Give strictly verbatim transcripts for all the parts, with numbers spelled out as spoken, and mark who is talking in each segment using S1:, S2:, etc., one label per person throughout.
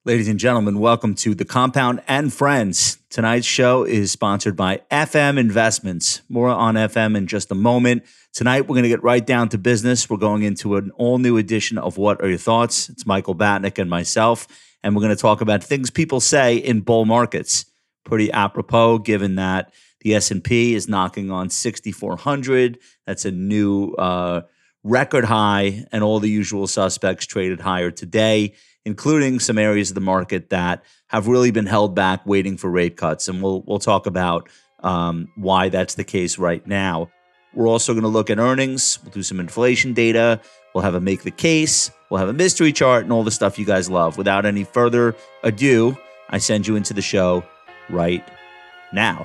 S1: Ladies and gentlemen, welcome to The Compound and Friends. Tonight's show is sponsored by F M Investments. More on F M in just a moment. Tonight, we're going to get right down to business. We're going into an all-new edition of What Are Your Thoughts? It's Michael Batnick and myself, and we're going to talk about things people say in bull markets. Pretty apropos, given that the S and P is knocking on sixty-four hundred. That's a new uh, record high, and all the usual suspects traded higher today, including some areas of the market that have really been held back waiting for rate cuts. And we'll we'll talk about um, why that's the case right now. We're also going to look at earnings. We'll do some inflation data. We'll have a make the case. We'll have a mystery chart and all the stuff you guys love. Without any further ado, I send you into the show right now.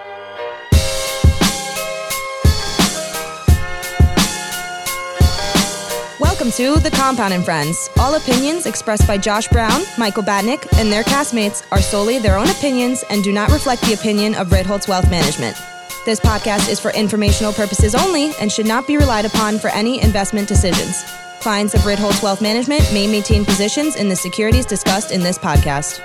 S2: Welcome to The Compound and Friends. All opinions expressed by Josh Brown, Michael Batnick, and their castmates are solely their own opinions and do not reflect the opinion of Ritholtz Wealth Management. This podcast is for informational purposes only and should not be relied upon for any investment decisions. Clients of Ritholtz Wealth Management may maintain positions in the securities discussed in this podcast.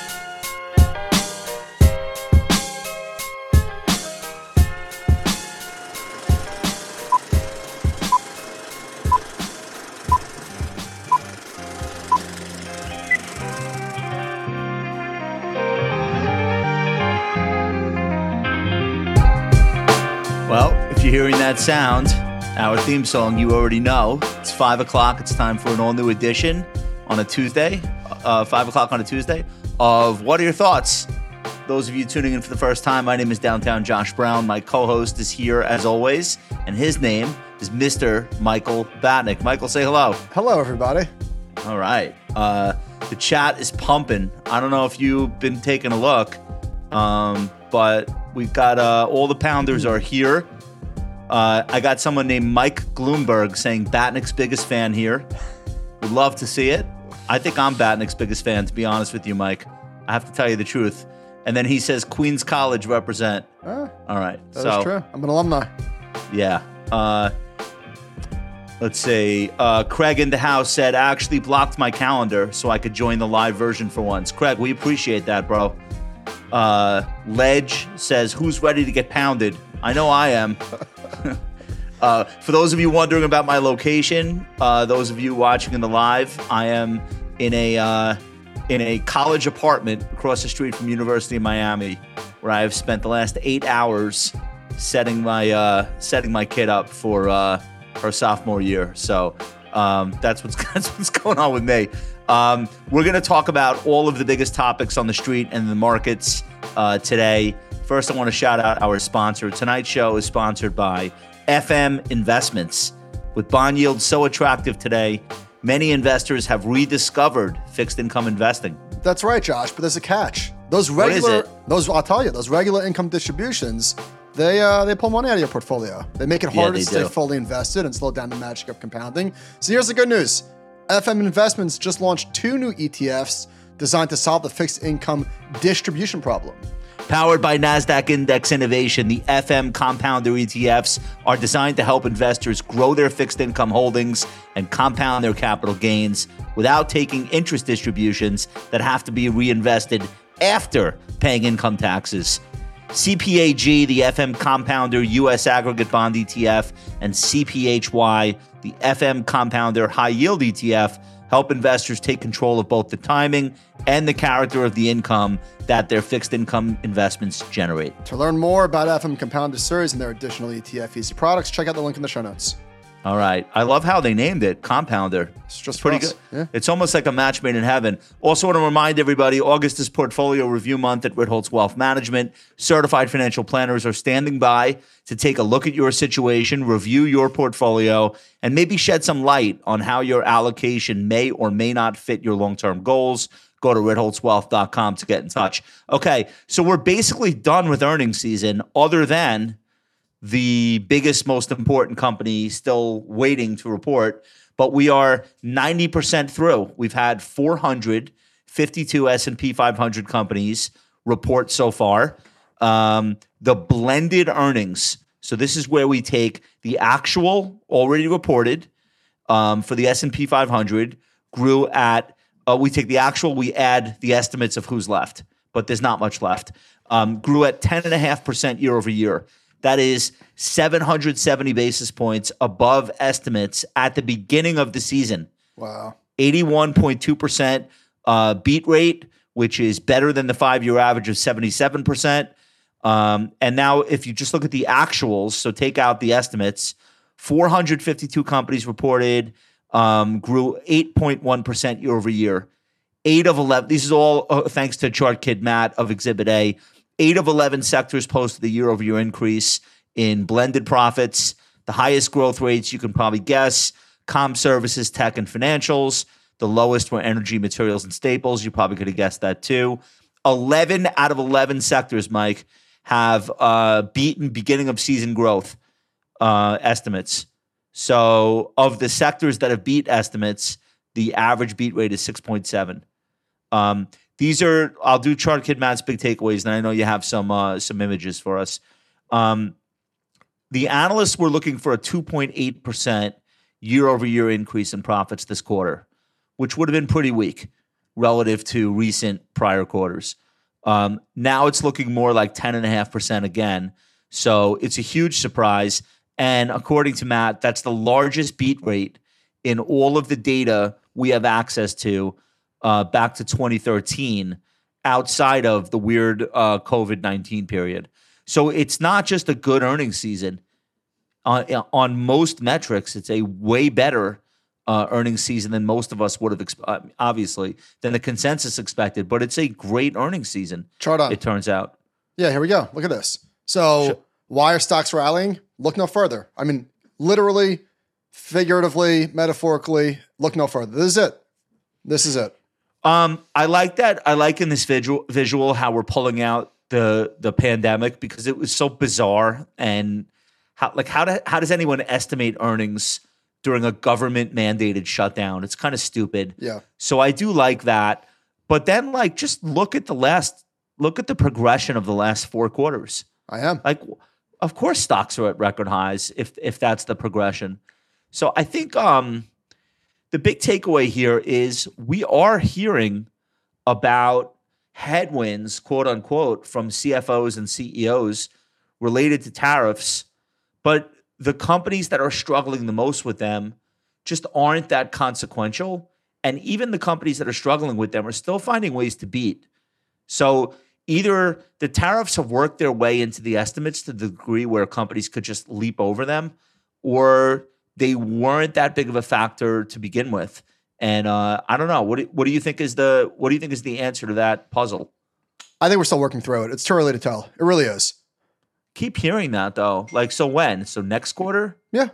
S1: Well, if you're hearing that sound, our theme song, you already know. It's five o'clock. It's time for an all-new edition on a Tuesday, uh, five o'clock on a Tuesday, of What Are Your Thoughts? Those of you tuning in for the first time, my name is Downtown Josh Brown. My co-host is here as always, and his name is Mister Michael Batnick. Michael, say hello.
S3: Hello, everybody.
S1: All right. Uh, the chat is pumping. I don't know if you've been taking a look, um, but we've got uh, all the pounders are here. Uh, I got someone named Mike Gloomberg saying Batnick's biggest fan here. Would love to see it. I think I'm Batnick's biggest fan, to be honest with you, Mike. I have to tell you the truth. And then he says Queens College represent.
S3: Ah,
S1: all right.
S3: That
S1: so,
S3: is true. I'm an alumni.
S1: Yeah. Uh, let's see. Uh, Craig in the house said, I actually blocked my calendar so I could join the live version for once. Craig, we appreciate that, bro. Uh, Ledge says, who's ready to get pounded? I know I am. uh, for those of you wondering about my location, uh, those of you watching in the live, I am in a uh, in a college apartment across the street from University of Miami, where I have spent the last eight hours setting my uh, setting my kid up for uh, her sophomore year. So um, that's what's that's what's going on with me. Um, we're going to talk about all of the biggest topics on the street and the markets uh, today. First, I want to shout out our sponsor. Tonight's show is sponsored by F M Investments. With bond yields so attractive today, many investors have rediscovered fixed income investing.
S3: That's right, Josh, but there's a catch. Those regular, those I'll tell you, those regular income distributions, they uh, they pull money out of your portfolio. They make it harder
S1: Yeah,
S3: to
S1: do.
S3: stay fully invested and slow down the magic of compounding. So here's the good news. F M Investments just launched two new E T Fs designed to solve the fixed income distribution problem.
S1: Powered by NASDAQ Index Innovation, the F M Compounder E T Fs are designed to help investors grow their fixed income holdings and compound their capital gains without taking interest distributions that have to be reinvested after paying income taxes. C P A G, the F M Compounder U S Aggregate Bond E T F, and C P H Y, the F M Compounder High Yield E T F, help investors take control of both the timing and the character of the income that their fixed income investments generate.
S3: To learn more about F M Compounder Series and their additional E T F easy products, check out the link in the show notes.
S1: All right. I love how they named it Compounder.
S3: It's just
S1: pretty
S3: us.
S1: good.
S3: Yeah.
S1: It's almost like a match made in heaven. Also want to remind everybody, August is Portfolio Review Month at Ritholtz Wealth Management. Certified financial planners are standing by to take a look at your situation, review your portfolio, and maybe shed some light on how your allocation may or may not fit your long-term goals. Go to ritholtz wealth dot com to get in touch. Okay, so we're basically done with earnings season, other than the biggest, most important company still waiting to report, but we are ninety percent through. We've had four hundred fifty-two S and P five hundred companies report so far. Um, the blended earnings, so this is where we take the actual already reported um, for the S and P five hundred, grew at Uh, we take the actual, we add the estimates of who's left, but there's not much left. Um, grew at ten point five percent year over year. That is seven hundred seventy basis points above estimates at the beginning of the season.
S3: Wow.
S1: eighty-one point two percent uh, beat rate, which is better than the five-year average of seventy-seven percent. Um, and now if you just look at the actuals, so take out the estimates, four hundred fifty-two companies reported, um, grew eight point one percent year over year. Eight of eleven, this is all uh, thanks to Chart Kid Matt of Exhibit A. Eight of eleven sectors posted a year over year increase in blended profits. The highest growth rates you can probably guess, comm services, tech, and financials. The lowest were energy, materials, and staples. You probably could have guessed that too. eleven out of eleven sectors, Mike, have uh, beaten beginning of season growth uh, estimates. So of the sectors that have beat estimates, the average beat rate is six point seven. Um, these are, I'll do Chart Kid Matt's big takeaways, and I know you have some uh, some images for us. Um, the analysts were looking for a two point eight percent year over year increase in profits this quarter, which would have been pretty weak relative to recent prior quarters. Um, now it's looking more like ten point five percent again. So it's a huge surprise. And according to Matt, that's the largest beat rate in all of the data we have access to uh, back to twenty thirteen, outside of the weird uh, COVID nineteen period. So it's not just a good earnings season. On, on most metrics, it's a way better uh, earnings season than most of us would have, exp- obviously, than the consensus expected. But it's a great earnings season,
S3: Chart on.
S1: It turns out.
S3: Yeah, here we go. Look at this. So
S1: Sure.
S3: why are stocks rallying? Look no further. I mean, literally, figuratively, metaphorically, look no further. This is it. This is it.
S1: Um, I like that. I like in this visual, visual how we're pulling out the the pandemic because it was so bizarre. And how like how do, how does anyone estimate earnings during a government mandated shutdown? It's kind of stupid.
S3: Yeah.
S1: So I do like that. But then like just look at the last look at the progression of the last four quarters.
S3: I am.
S1: Like, of course, stocks are at record highs if if that's the progression. So I think um, the big takeaway here is we are hearing about headwinds, quote unquote, from C F Os and C E Os related to tariffs, but the companies that are struggling the most with them just aren't that consequential. And even the companies that are struggling with them are still finding ways to beat. So either the tariffs have worked their way into the estimates to the degree where companies could just leap over them, or they weren't that big of a factor to begin with. And uh, I don't know. What do, what do you think is the what do you think is the answer to that puzzle?
S3: I think we're still working through it. It's too early to tell. It really is.
S1: Keep hearing that though. Like, so when? So next quarter?
S3: Yeah.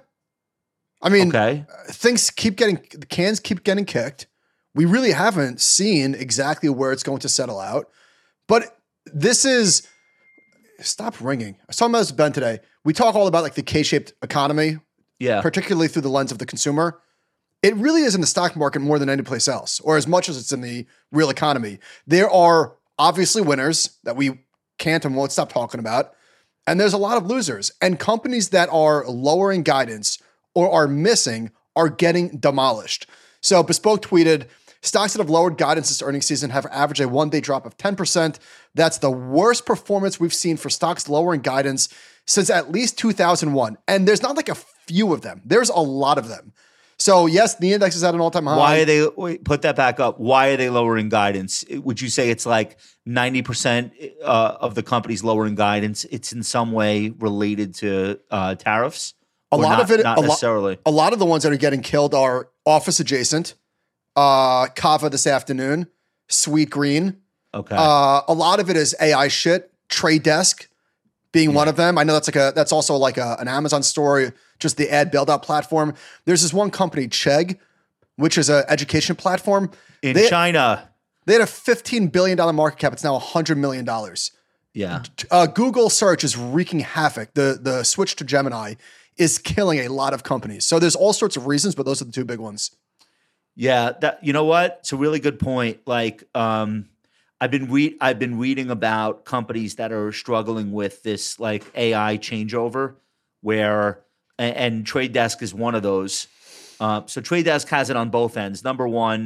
S3: I mean,
S1: Okay.
S3: things keep getting, the cans keep getting kicked. We really haven't seen exactly where it's going to settle out. But this is, stop ringing. I was talking about this with Ben today. We talk all about like the K-shaped economy,
S1: Yeah.
S3: particularly through the lens of the consumer. It really is in the stock market more than any place else, or as much as it's in the real economy. There are obviously winners that we can't and won't stop talking about. And there's a lot of losers. And companies that are lowering guidance or are missing are getting demolished. So Bespoke tweeted, stocks that have lowered guidance this earnings season have averaged a one-day drop of ten percent. That's the worst performance we've seen for stocks lowering guidance since at least two thousand one. And there's not like a few of them. There's a lot of them. So yes, the index is at an all-time high.
S1: Why are they, wait, put that back up. Why are they lowering guidance? Would you say it's like ninety percent uh, of the companies lowering guidance, it's in some way related to uh, tariffs?
S3: A
S1: Or
S3: lot
S1: not,
S3: of it,
S1: not
S3: a, lo-
S1: necessarily.
S3: a lot of the ones that are getting killed are office adjacent, uh, Kava this afternoon, Sweet Green.
S1: Okay.
S3: Uh, a lot of it is A I shit, Trade Desk being
S1: Yeah.
S3: one of them. I know that's like a, that's also like a, an Amazon story, just the ad build out platform. There's this one company, Chegg, which is an education platform.
S1: in
S3: they,
S1: China.
S3: They had a fifteen billion dollars market cap. It's now one hundred million dollars.
S1: Yeah.
S3: Uh, Google search is wreaking havoc. The, the switch to Gemini is killing a lot of companies. So there's all sorts of reasons, but those are the two big ones.
S1: Yeah, that you know what? It's a really good point. Like, um, I've been re- I've been reading about companies that are struggling with this like A I changeover, where and, and Trade Desk is one of those. Uh, so Trade Desk has it on both ends. Number one,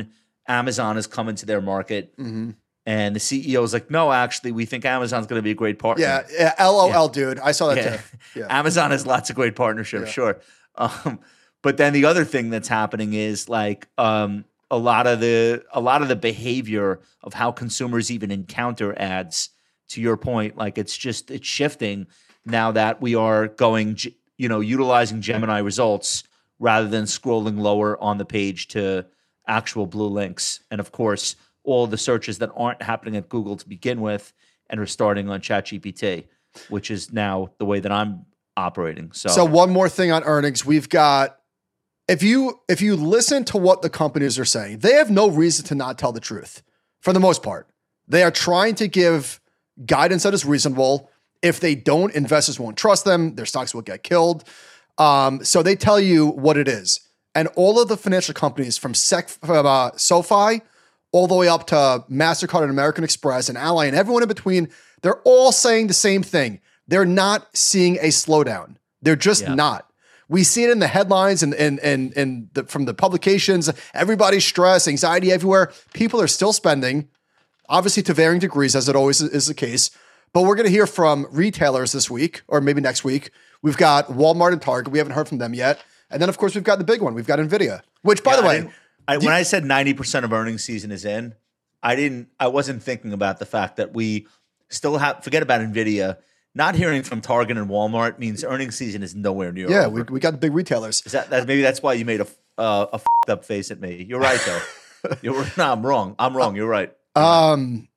S1: Amazon is coming to their market. Mm-hmm. And the C E O is like, no, actually, we think Amazon's going to be a great partner.
S3: Yeah, yeah, L O L, yeah. Dude. I saw that
S1: yeah.
S3: too. Yeah.
S1: Amazon has lots of great partnerships, yeah. sure. Um, but then the other thing that's happening is like um, a lot of the a lot of the behavior of how consumers even encounter ads. To your point, like it's just it's shifting now that we are going, you know, utilizing Gemini results rather than scrolling lower on the page to actual blue links, and of course, all the searches that aren't happening at Google to begin with and are starting on ChatGPT, which is now the way that I'm operating. So,
S3: so one more thing on earnings. We've got, if you, if you listen to what the companies are saying, they have no reason to not tell the truth for the most part. They are trying to give guidance that is reasonable. If they don't, investors won't trust them. Their stocks will get killed. Um, so they tell you what it is. And all of the financial companies from, Sec, from uh, SoFi all the way up to MasterCard and American Express and Ally and everyone in between, they're all saying the same thing. They're not seeing a slowdown. They're just yeah. not. We see it in the headlines and and and and the, from the publications. Everybody's stressed, anxiety everywhere. People are still spending, obviously to varying degrees, as it always is the case. But we're going to hear from retailers this week, or maybe next week. We've got Walmart and Target. We haven't heard from them yet. And then, of course, we've got the big one. We've got NVIDIA, which, by yeah, the way,
S1: I, when I said ninety percent of earnings season is in, I didn't. I wasn't thinking about the fact that we still have. Forget about NVIDIA. Not hearing from Target and Walmart means earnings season is nowhere near.
S3: Yeah,
S1: over.
S3: we we got the big retailers.
S1: Is that, that maybe that's why you made a uh, a f***ed up face at me? You're right though. You're no, I'm wrong. I'm wrong. You're right.
S3: Um.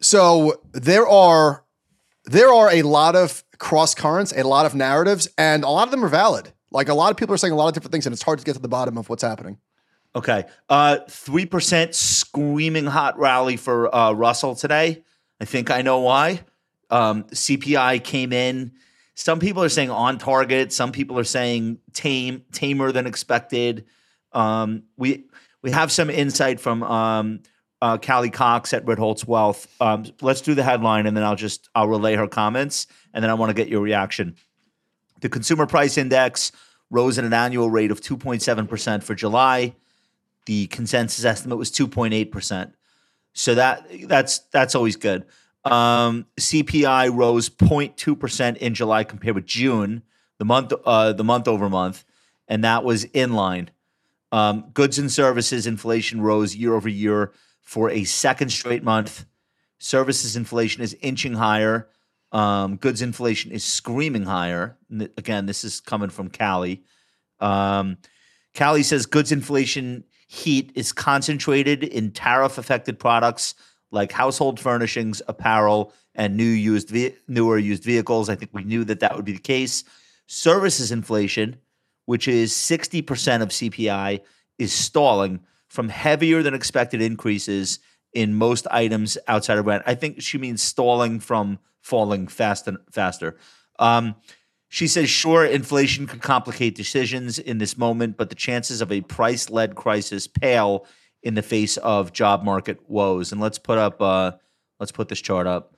S3: So there are there are a lot of cross currents, a lot of narratives, and a lot of them are valid. Like a lot of people are saying a lot of different things, and it's hard to get to the bottom of what's happening.
S1: Okay. Uh, three percent screaming hot rally for uh, Russell today. I think I know why. Um, C P I came in. Some people are saying on target. Some people are saying tame, tamer than expected. Um, we we have some insight from um, uh, Callie Cox at Ritholtz Wealth. Um, let's do the headline, and then I'll just I'll relay her comments, and then I want to get your reaction. The Consumer Price Index rose at an annual rate of two point seven percent for July. The consensus estimate was two point eight percent. So that that's that's always good. Um, C P I rose zero point two percent in July compared with June, the month uh, the month over month, and that was in line. Um, goods and services inflation rose year over year for a second straight month. Services inflation is inching higher. Um, goods inflation is screaming higher. Again, this is coming from Callie. Um, Callie says goods inflation heat is concentrated in tariff-affected products like household furnishings, apparel, and new used ve- newer used vehicles. I think we knew that that would be the case. Services inflation, which is sixty percent of C P I, is stalling from heavier than expected increases in most items outside of rent. I think she means stalling from falling fast and faster. Um, She says, sure, inflation could complicate decisions in this moment, but the chances of a price-led crisis pale in the face of job market woes. And let's put up, uh, let's put this chart up.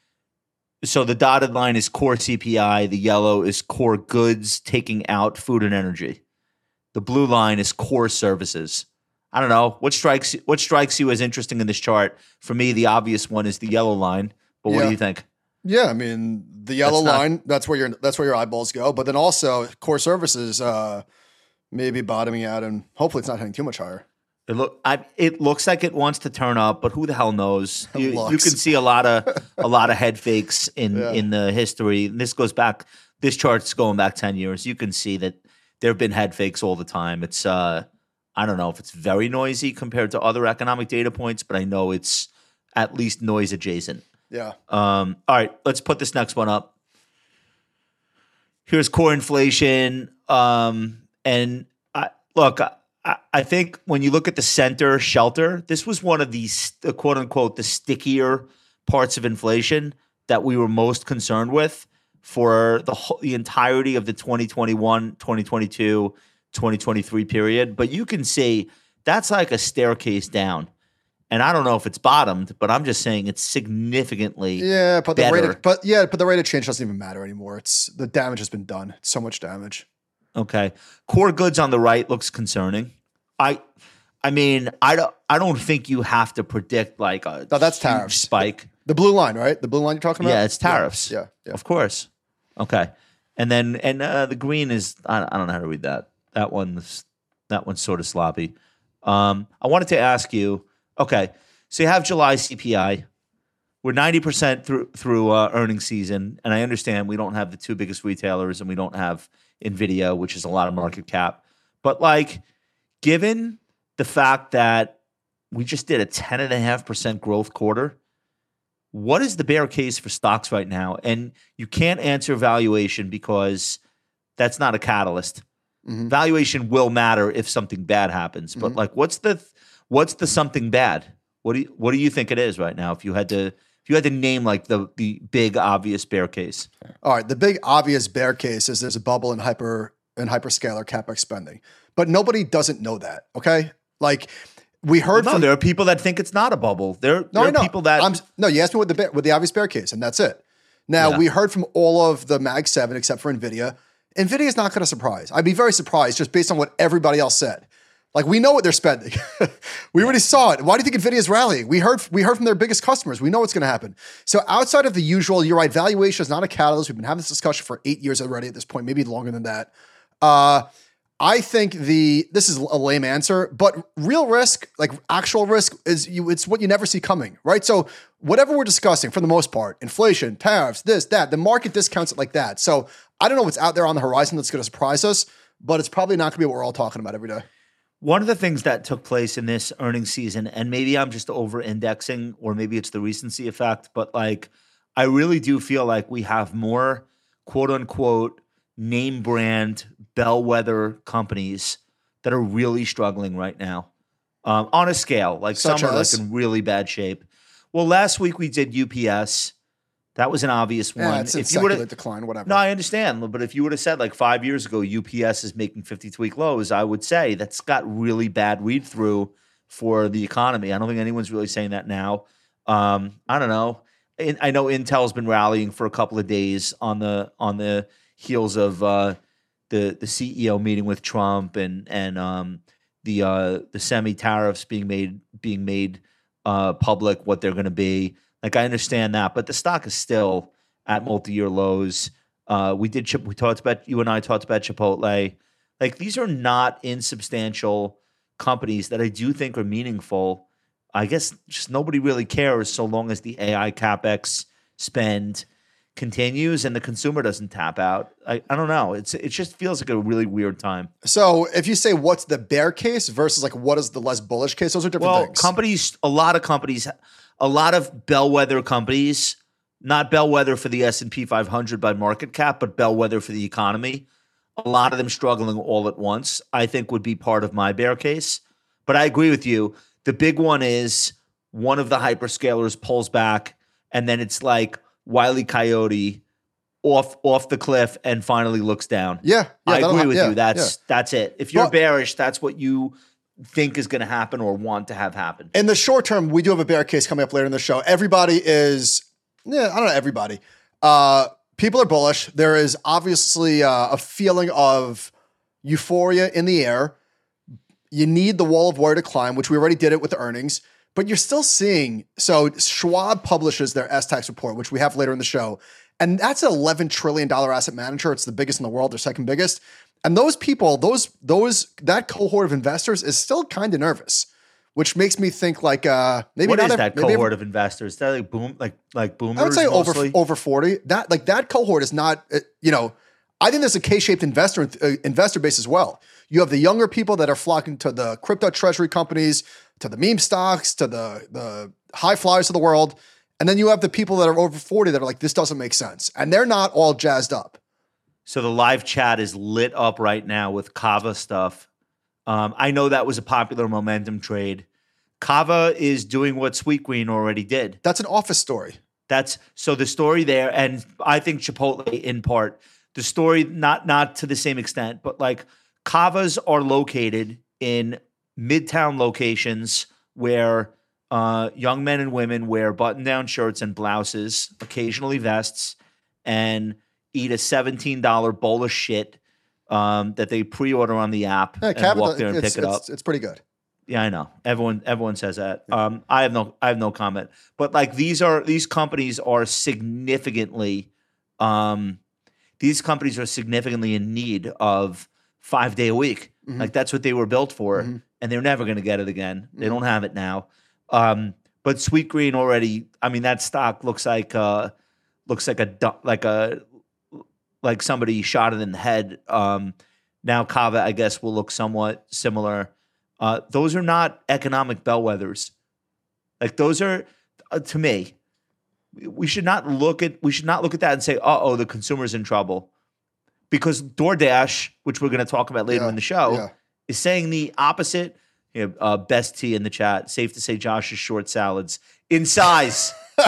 S1: So the dotted line is core C P I. The yellow is core goods, taking out food and energy. The blue line is core services. I don't know what strikes what strikes you as interesting in this chart. For me, the obvious one is the yellow line. But what
S3: yeah.
S1: do you think?
S3: Yeah, I mean the yellow
S1: that's
S3: line.
S1: Not,
S3: that's where your that's where your eyeballs go. But then also core services, uh, maybe bottoming out, and hopefully it's not heading too much higher.
S1: It look, I, it looks like it wants to turn up, but who the hell knows? You, you
S3: Looks.
S1: can see a lot of a lot of head fakes in
S3: Yeah.
S1: in the history. And this goes back. This chart's going back ten years. You can see that there have been head fakes all the time. It's uh, I don't know if it's very noisy compared to other economic data points, but I know it's at least noise adjacent.
S3: Yeah.
S1: Um, all right, let's put this next one up. Here's core inflation. Um, and I, look, I, I think when you look at the center shelter, this was one of the, the quote unquote, the stickier parts of inflation that we were most concerned with for the whole, the entirety of the twenty twenty-one, twenty twenty-two, twenty twenty-three period. But you can see that's like a staircase down. And I don't know if it's bottomed, but I'm just saying it's significantly
S3: yeah, but the
S1: better.
S3: rate of, but yeah, but the rate of change doesn't even matter anymore. It's the damage has been done. It's so much damage.
S1: Okay. Core goods on the right looks concerning. I I mean, I don't. I don't think you have to predict like a
S3: No, that's
S1: huge
S3: tariffs.
S1: spike.
S3: The blue line, right? The blue line you're talking about?
S1: Yeah, it's tariffs.
S3: Yeah, yeah.
S1: Of course. Okay. And then and uh, the green is I, I don't know how to read that. That one's that one's sort of sloppy. Um, I wanted to ask you. Okay, so you have July C P I. We're ninety percent through through uh, earnings season, and I understand we don't have the two biggest retailers, and we don't have Nvidia, which is a lot of market cap. But like, given the fact that we just did a ten and a half percent growth quarter, what is the bear case for stocks right now? And you can't answer valuation because that's not a catalyst.
S3: Mm-hmm.
S1: Valuation will matter if something bad happens. But
S3: Mhm.
S1: like, what's the what's the something bad? What do you what do you think it is right now? If you had to if you had to name like the the big obvious bear case.
S3: All right, the big obvious bear case is there's a bubble in hyper in hyperscaler capex spending, but nobody doesn't know that. Okay, like we heard
S1: No,
S3: from
S1: there are people that think it's not a bubble. There,
S3: no,
S1: there
S3: I
S1: are
S3: know.
S1: people that
S3: I'm, no, you asked me what the bear, what the obvious bear case, and that's it. Now
S1: Yeah.
S3: we heard from all of the Mag Seven except for Nvidia. Nvidia is not going to surprise. I'd be very surprised just based on what everybody else said. Like we know what they're spending. We already saw it. Why do you think Nvidia is rallying? We heard we heard from their biggest customers. We know what's going to happen. So outside of the usual, you're right. Valuation is not a catalyst. We've been having this discussion for eight years already at this point, maybe longer than that. Uh, I think the this is a lame answer, but real risk, like actual risk, is you. It's what you never see coming, right? So whatever we're discussing, for the most part, inflation, tariffs, this, that, the market discounts it like that. So I don't know what's out there on the horizon that's going to surprise us, but it's probably not going to be what we're all talking about every day.
S1: One of the things that took place in this earnings season, and maybe I'm just over indexing, or maybe it's the recency effect, but like I really do feel like we have more quote unquote name brand bellwether companies that are really struggling right now um, on a scale. Like
S3: Such
S1: some are
S3: as?
S1: like in really bad shape. Well, last week we did U P S. That was an obvious one.
S3: Yeah, it's in
S1: if you would
S3: secular
S1: have
S3: decline, whatever.
S1: No, I understand. But if you would have said like five years ago, U P S is making fifty-week lows, I would say that's got really bad read through for the economy. I don't think anyone's really saying that now. Um, I don't know. In, I know Intel's been rallying for a couple of days on the on the heels of uh, the the C E O meeting with Trump and and um, the uh, the semi tariffs being made being made uh, public, what they're going to be. Like I understand that, but the stock is still at multi-year lows. Uh, we did chip. We talked about you and I talked about Chipotle. Like these are not insubstantial companies that I do think are meaningful. I guess just nobody really cares so long as the A I capex spend continues and the consumer doesn't tap out. I, I don't know. It's it just feels like a really weird time.
S3: So if you say what's the bear case versus like what is the less bullish case, those are different
S1: Well,
S3: things.
S1: companies, a lot of companies, a lot of bellwether companies, not bellwether for the S and P five hundred by market cap, but bellwether for the economy. A lot of them struggling all at once, I think would be part of my bear case. But I agree with you. The big one is one of the hyperscalers pulls back, and then it's like Wile E. Coyote off off the cliff and finally looks down.
S3: yeah, yeah,
S1: I
S3: that'll
S1: agree
S3: ha-
S1: with
S3: yeah,
S1: you. That's that's it. If you're
S3: But-
S1: bearish, that's what you think is going to happen or want to have happen.
S3: In the short term, we do have a bear case coming up later in the show. Everybody is, yeah, I don't know, everybody. Uh, people are bullish. There is obviously uh, a feeling of euphoria in the air. You need the wall of wire to climb, which we already did it with the earnings, but you're still seeing. So Schwab publishes their S-Tax report, which we have later in the show. And that's an eleven trillion dollars asset manager. It's the biggest in the world, their second biggest. And those people, those, those, that cohort of investors is still kind of nervous, which makes me think like, uh, maybe
S1: What
S3: not
S1: is
S3: ev-
S1: that
S3: maybe
S1: cohort of investors? Is that like boom, like like boomers?
S3: I would say over
S1: mostly?
S3: over forty. That like that cohort is not, uh, you know, I think there's a K-shaped investor uh, investor base as well. You have the younger people that are flocking to the crypto treasury companies, to the meme stocks, to the the high flyers of the world, and then you have the people that are over forty that are like, this doesn't make sense, and they're not all jazzed up.
S1: So the live chat is lit up right now with Kava stuff. Um, I know that was a popular momentum trade. Kava is doing what Sweetgreen already did.
S3: That's an office story.
S1: That's so the story there, and I think Chipotle in part. The story, not not to the same extent, but like Kavas are located in midtown locations where uh, young men and women wear button-down shirts and blouses, occasionally vests, and eat a seventeen dollars bowl of shit um, that they pre-order on the app
S3: Yeah,
S1: and
S3: Kava,
S1: walk there and
S3: it's,
S1: pick it up.
S3: it's, it's pretty good.
S1: Yeah, I know. Everyone everyone says that. Um, I have no I have no comment. But like these are these companies are significantly um, these companies are significantly in need of five day a week.
S3: Mhm.
S1: Like that's what they were built for,
S3: Mhm.
S1: and they're never going to get it again. They
S3: Mhm.
S1: don't have it now. Um, but Sweet Green already. I mean, that stock looks like uh, looks like a du- like a like somebody shot it in the head. Um, now Kava, I guess, will look somewhat similar. Uh, those are not economic bellwethers. Like those are, uh, to me, we should not look at we should not look at that and say, "Uh oh, the consumer's in trouble," because DoorDash, which we're going to talk about later
S3: Yeah,
S1: in the show,
S3: yeah.
S1: is saying the opposite. You know, uh, best tea in the chat. Safe to say, Josh is short salads in size. All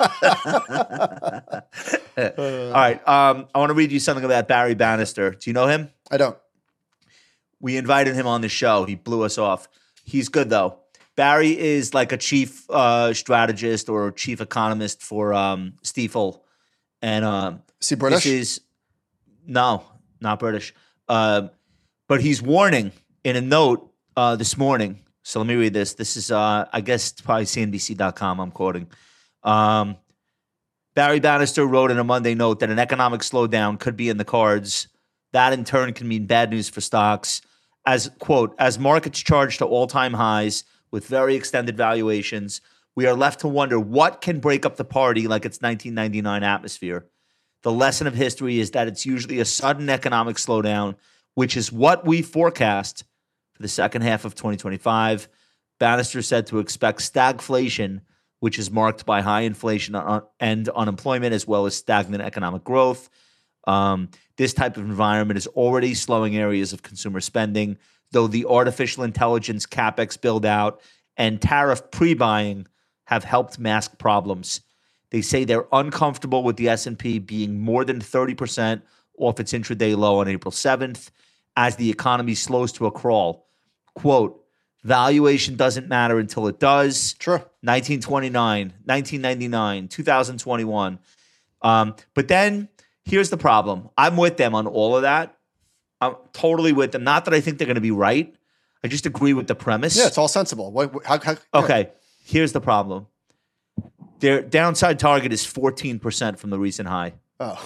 S1: right, um, I want to read you something about Barry Bannister. Do you know him?
S3: I don't.
S1: We invited him on the show. He blew us off. He's good though. Barry is like a chief uh, strategist or chief economist for um, Stifel, and um,
S3: Is he British?
S1: this is no, not British. Uh, but he's warning in a note uh, this morning. So let me read this. This is, uh, I guess, it's probably C N B C dot com. I'm quoting. Um, Barry Bannister wrote in a Monday note that an economic slowdown could be in the cards. That in turn can mean bad news for stocks. As, quote, as markets charge to all-time highs with very extended valuations, we are left to wonder what can break up the party like its nineteen ninety-nine atmosphere. The lesson of history is that it's usually a sudden economic slowdown, which is what we forecast for the second half of twenty twenty-five. Bannister said to expect stagflation, which is marked by high inflation and unemployment, as well as stagnant economic growth. Um, this type of environment is already slowing areas of consumer spending, though the artificial intelligence CapEx build-out and tariff pre-buying have helped mask problems. They say they're uncomfortable with the S and P being more than thirty percent off its intraday low on April seventh as the economy slows to a crawl. Quote, valuation doesn't matter until it does.
S3: Sure.
S1: nineteen twenty-nine, nineteen ninety-nine, two thousand twenty-one. Um, but then here's the problem. I'm with them on all of that. I'm totally with them. Not that I think they're going to be right. I just agree with the premise.
S3: Yeah, it's all sensible. What, how, how,
S1: Okay, here's the problem. Their downside target is fourteen percent from the recent high.
S3: Oh.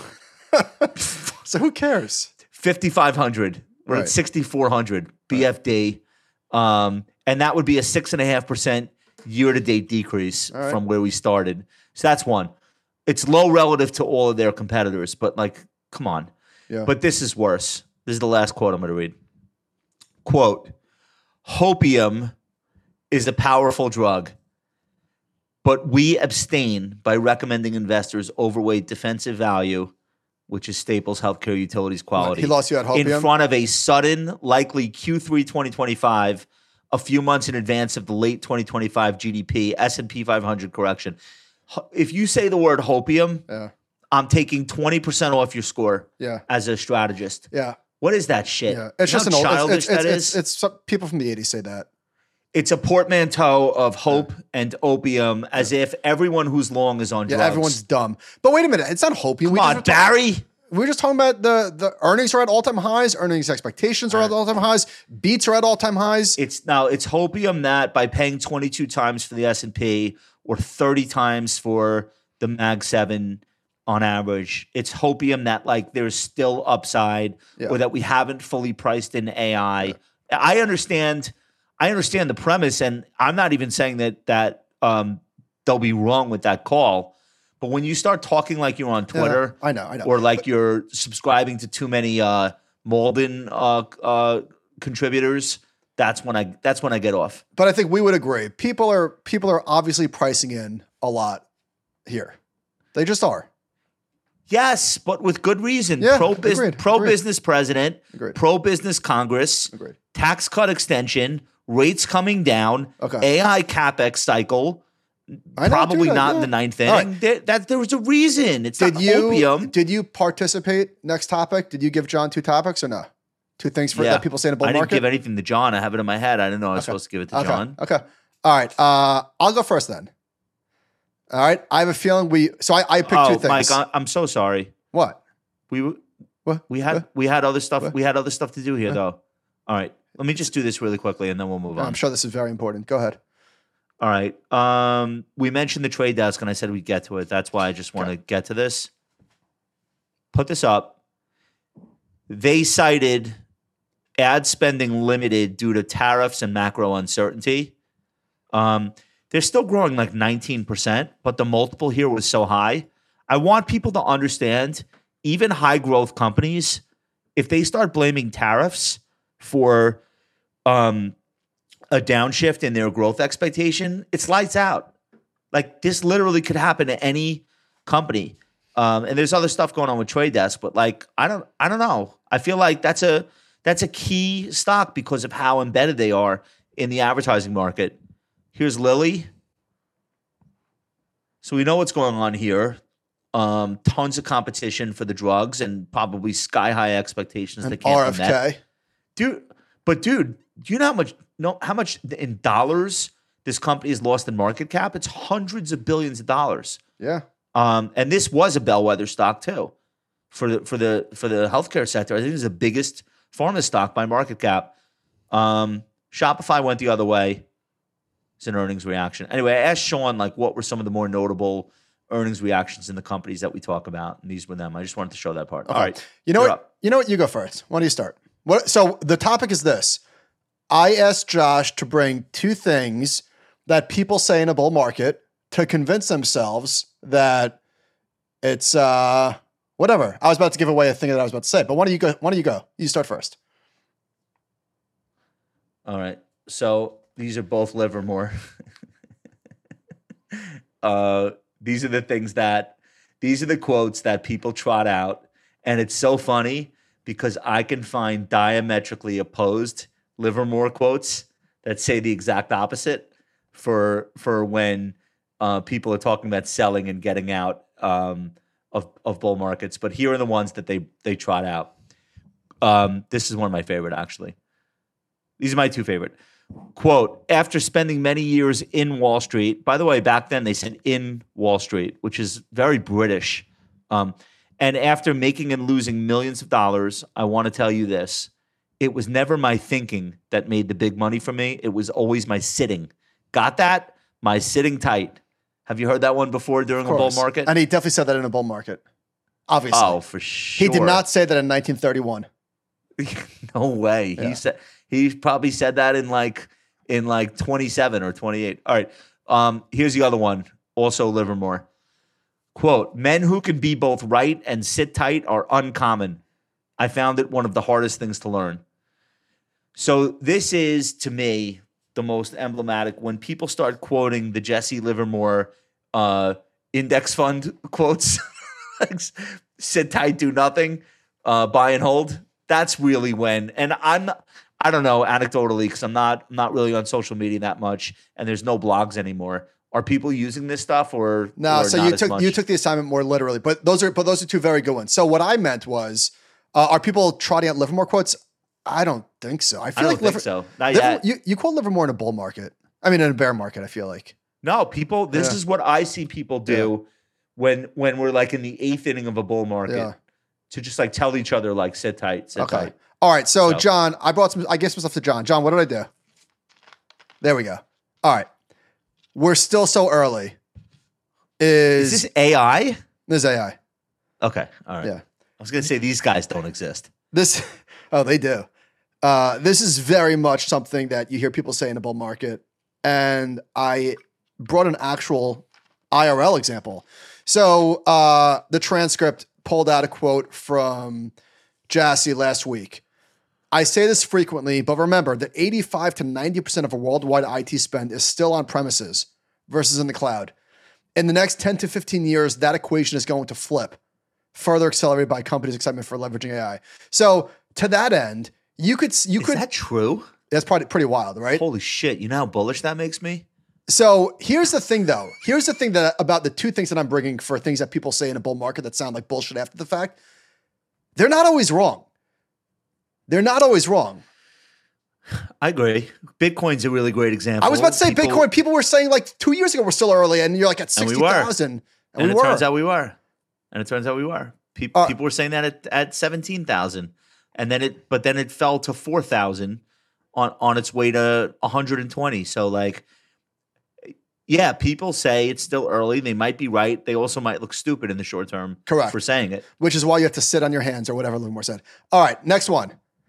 S3: So who cares?
S1: fifty-five hundred. We're
S3: Right.
S1: at sixty-four hundred B F D. Um, and that would be a six point five percent year-to-date decrease
S3: All right.
S1: from where we started. So that's one. It's low relative to all of their competitors, but like, come on.
S3: Yeah.
S1: But this is worse. This is the last quote I'm going to read. Quote, hopium is a powerful drug, but we abstain by recommending investors overweight defensive value, which is Staples Healthcare Utilities quality.
S3: He lost you at
S1: In
S3: hopium?
S1: front of a sudden, likely Q three twenty twenty-five, a few months in advance of the late twenty twenty-five G D P, S and P five hundred correction. Ho- If you say the word hopium,
S3: Yeah.
S1: I'm taking twenty percent off your score
S3: Yeah.
S1: as a strategist.
S3: Yeah.
S1: What is that shit?
S3: Yeah. It's
S1: You
S3: just
S1: know
S3: an
S1: how
S3: old,
S1: childish
S3: it's, it's,
S1: that
S3: it's,
S1: is?
S3: it's, it's some people from the eighties say that.
S1: It's a portmanteau of hope and opium, as if everyone who's long is on
S3: Yeah,
S1: drugs.
S3: everyone's dumb. But wait a minute. It's not hopium.
S1: Come
S3: we
S1: on,
S3: just were
S1: Barry.
S3: We were just talking about the, the earnings are at all-time highs. Earnings expectations are at all-time highs. Beats are at all-time highs.
S1: It's now it's hopium that by paying twenty-two times for the S and P or thirty times for the Mag seven on average, it's hopium that like there's still upside
S3: Yeah.
S1: or that we haven't fully priced in A I. I understand I understand the premise, and I'm not even saying that that um, they'll be wrong with that call. But when you start talking like you're on Twitter,
S3: I know, I know.
S1: or like you're subscribing to too many uh, Malden uh, uh, contributors, that's when I that's when I get off.
S3: But I think we would agree. People are people are obviously pricing in a lot here. They just are.
S1: Yes, but with good reason.
S3: Yeah,
S1: pro
S3: agreed,
S1: pro
S3: agreed.
S1: business president,
S3: Agreed.
S1: pro business Congress,
S3: Agreed.
S1: tax cut extension, rates coming down,
S3: Okay.
S1: A I CapEx cycle.
S3: I know,
S1: Probably
S3: dude,
S1: not
S3: yeah.
S1: in the ninth
S3: All
S1: inning.
S3: right.
S1: There, that there was a reason. It's
S3: Did
S1: not
S3: you
S1: opium.
S3: did you participate? Next topic. Did you give John two topics or no? Two things for
S1: Yeah.
S3: that people say in a bull
S1: I didn't
S3: market.
S1: give anything to John. I have it in my head. I didn't know I was supposed to give it to
S3: okay.
S1: John.
S3: Okay. All right. Uh, I'll go first then. All right. I have a feeling we. So I, I picked
S1: Oh,
S3: two things.
S1: Mike, I- I'm so sorry.
S3: What?
S1: We w-
S3: What?
S1: we had
S3: What?
S1: we had other stuff.
S3: What?
S1: We had other stuff to do here, though. All right. Let me just do this really quickly, and then we'll move on.
S3: I'm sure this is very important. Go ahead.
S1: All right. Um, we mentioned the trade desk, and I said we'd get to it. That's why I just want to
S3: Okay.
S1: get to this. Put this up. They cited ad spending limited due to tariffs and macro uncertainty. Um, they're still growing like nineteen percent, but the multiple here was so high. I want people to understand, even high growth companies, if they start blaming tariffs for um, a downshift in their growth expectation, it's lights out. Like this literally could happen to any company. Um, and there's other stuff going on with Trade Desk, but like I don't, I don't know. I feel like that's a that's a key stock because of how embedded they are in the advertising market. Here's Lilly. So we know what's going on here. Um, tons of competition for the drugs and probably sky high expectations that
S3: And
S1: can't
S3: R
S1: be
S3: F
S1: met.
S3: K.
S1: Dude, but dude, do you know how much know how much in dollars this company has lost in market cap? It's hundreds of billions of dollars.
S3: Yeah.
S1: Um, and this was a bellwether stock too for the for the for the healthcare sector. I think it's the biggest pharma stock by market cap. Um, Shopify went the other way. It's an earnings reaction. Anyway, I asked Sean like what were some of the more notable earnings reactions in the companies that we talk about, and these were them. I just wanted to show that part.
S3: Okay.
S1: All right,
S3: You know
S1: you're
S3: what?
S1: up.
S3: You know what? You go first. Why don't you start? What? So the topic is this. I asked Josh to bring two things that people say in a bull market to convince themselves that it's uh whatever. I was about to give away a thing that I was about to say, but why don't you go? Why don't you go? You start first.
S1: All right. So these are both Livermore. uh, these are the things that, these are the quotes that people trot out. And it's so funny because I can find diametrically opposed Livermore quotes that say the exact opposite for for when uh, people are talking about selling and getting out um, of, of bull markets. But here are the ones that they they trot out. Um, this is one of my favorite, actually. These are my two favorite. Quote, after spending many years in Wall Street, by the way, back then they said in Wall Street, which is very British. Um, and after making and losing millions of dollars, I want to tell you this. It was never my thinking that made the big money for me. It was always my sitting. Got that? My sitting tight. Have you heard that one before during a bull market?
S3: And he definitely said that in a bull market. Obviously.
S1: Oh, for sure.
S3: He did not say that in nineteen thirty-one.
S1: No way.
S3: Yeah.
S1: He said he probably said that in like in like twenty-seven or twenty-eight. All right. Um, here's the other one. Also Livermore. Quote, men who can be both right and sit tight are uncommon. I found it one of the hardest things to learn. So this is, to me, the most emblematic. When people start quoting the Jesse Livermore uh, index fund quotes, like, sit tight, do nothing, uh, buy and hold. That's really when, and I'm, I don't know, anecdotally, because I'm not, I'm not really on social media that much, and there's no blogs anymore. Are people using this stuff or
S3: No?
S1: or
S3: So
S1: not
S3: you
S1: as
S3: took
S1: much?
S3: you took the assignment more literally, but those are but those are two very good ones. So what I meant was, uh, are people trotting out Livermore quotes? I don't think so. I feel
S1: I don't
S3: like
S1: think
S3: Liver-
S1: so. Not
S3: Livermore,
S1: yet.
S3: you you quote Livermore in a bull market. I mean, in a bear market. I feel like.
S1: No, people. This
S3: Yeah.
S1: is what I see people do when when we're like in the eighth inning of a bull market,
S3: Yeah.
S1: to just like tell each other like sit tight, sit
S3: Okay.
S1: tight.
S3: All right. So,
S1: So-
S3: John, I brought some. I gave some stuff to John. John, what did I do? There we go. All right. We're still so early. Is,
S1: Is this A I?
S3: this A I?
S1: Okay, all right.
S3: Yeah.
S1: I was gonna say these guys don't exist.
S3: This, oh, they do. Uh, this is very much something that you hear people say in a bull market. And I brought an actual I R L example. So uh, the transcript pulled out a quote from Jassy last week. I say this frequently, but remember that eighty-five to ninety percent of a worldwide I T spend is still on premises versus in the cloud. In the next ten to fifteen years, that equation is going to flip, further accelerated by companies' excitement for leveraging A I. So to that end, you could you
S1: Is
S3: could
S1: that true?
S3: that's probably pretty wild, right?
S1: Holy shit! You know how bullish that makes me?
S3: So here's the thing, though. Here's the thing that about the two things that I'm bringing for things that people say in a bull market that sound like bullshit after the fact. They're not always wrong. They're not always wrong.
S1: I agree. Bitcoin's a really great example.
S3: I was about to say
S1: People-
S3: Bitcoin. People were saying like two years ago we're still early, and you're like at
S1: And we
S3: sixty
S1: were.
S3: thousand, and,
S1: and
S3: we
S1: it
S3: were.
S1: turns out we were, and it turns out we were. Pe-
S3: Uh,
S1: people were saying that at, at seventeen thousand, and then it, but then it fell to four thousand, on, on its way to one hundred twenty. So like, yeah, people say it's still early. They might be right. They also might look stupid in the short term
S3: Correct.
S1: for saying it.
S3: Which is why you have to sit on your hands or whatever Lumore said. All right, next one.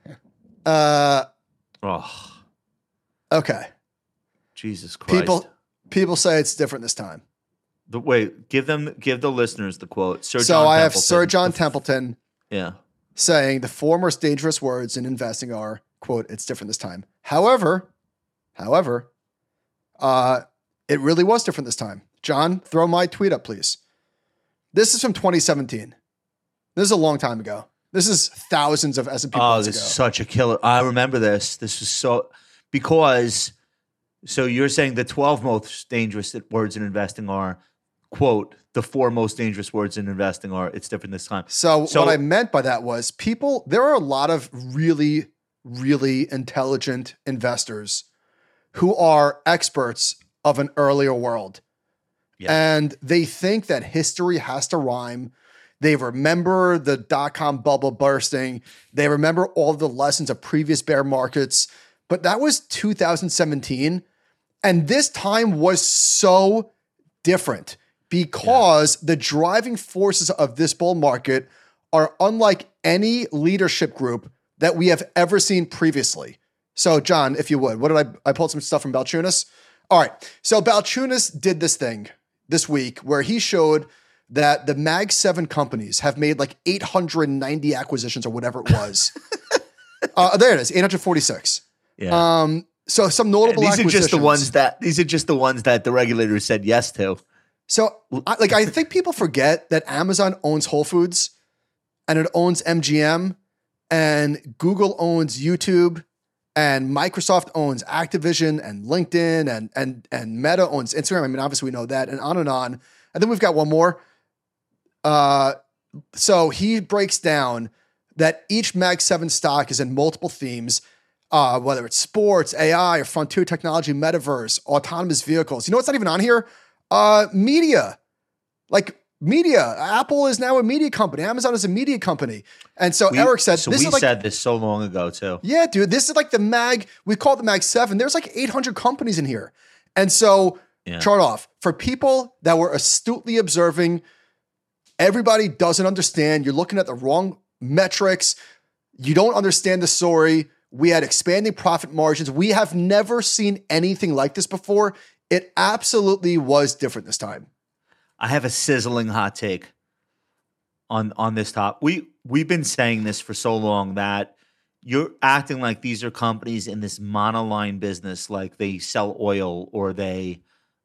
S3: Uh,
S1: oh,
S3: okay.
S1: Jesus Christ.
S3: People people say it's different this time.
S1: The, wait, give them, give the listeners the quote. Sir
S3: so
S1: John
S3: I have
S1: Templeton.
S3: Sir John Templeton
S1: Yeah.
S3: saying the four most dangerous words in investing are, quote, it's different this time. However, however, uh, it really was different this time. John, throw my tweet up, please. This is from twenty seventeen. This is a long time ago. This is thousands of S and P
S1: Oh,
S3: points
S1: this
S3: ago.
S1: is such a killer. I remember this. This was so, because, so you're saying the twelve most dangerous words in investing are, quote, the four most dangerous words in investing are, it's different this time.
S3: So,
S1: So-
S3: what I meant by that was people, there are a lot of really, really intelligent investors who are experts of an earlier world.
S1: Yeah.
S3: And they think that history has to rhyme. They remember the dot-com bubble bursting. They remember all the lessons of previous bear markets. But that was two thousand seventeen. And this time was so different because yeah. the driving forces of this bull market are unlike any leadership group that we have ever seen previously. So, John, if you would, what did I, I pulled some stuff from Balchunas. All right. So Balchunas did this thing this week where he showed that the Mag seven companies have made like eight hundred ninety acquisitions or whatever it was. uh, there it is, eight hundred forty-six.
S1: Yeah.
S3: Um, so some notable
S1: these are just the
S3: acquisitions.
S1: ones that these are just the ones that the regulators said yes to.
S3: So, I, like, I think people forget that Amazon owns Whole Foods, and it owns M G M, and Google owns YouTube, and Microsoft owns Activision, and LinkedIn, and and and Meta owns Instagram. I mean, obviously we know that, and on and on. And then we've got one more. Uh, so he breaks down that each Mag seven stock is in multiple themes. Uh, whether it's sports, A I, or frontier technology, metaverse, autonomous vehicles. You know what's not even on here? Uh, media. Like media. Apple is now a media company. Amazon is a media company. And so
S1: We,
S3: Eric said,
S1: so
S3: this
S1: we
S3: is like,
S1: said this so long ago too.
S3: yeah, dude, this is like the Mag, we call it the Mag seven. There's like eight hundred companies in here. And so
S1: Yeah.
S3: chart off, for people that were astutely observing, everybody doesn't understand. You're looking at the wrong metrics. You don't understand the story. We had expanding profit margins. We have never seen anything like this before. It absolutely was different this time.
S1: I have a sizzling hot take on on this top. We we've been saying this for so long that you're acting like these are companies in this monoline business, like they sell oil or they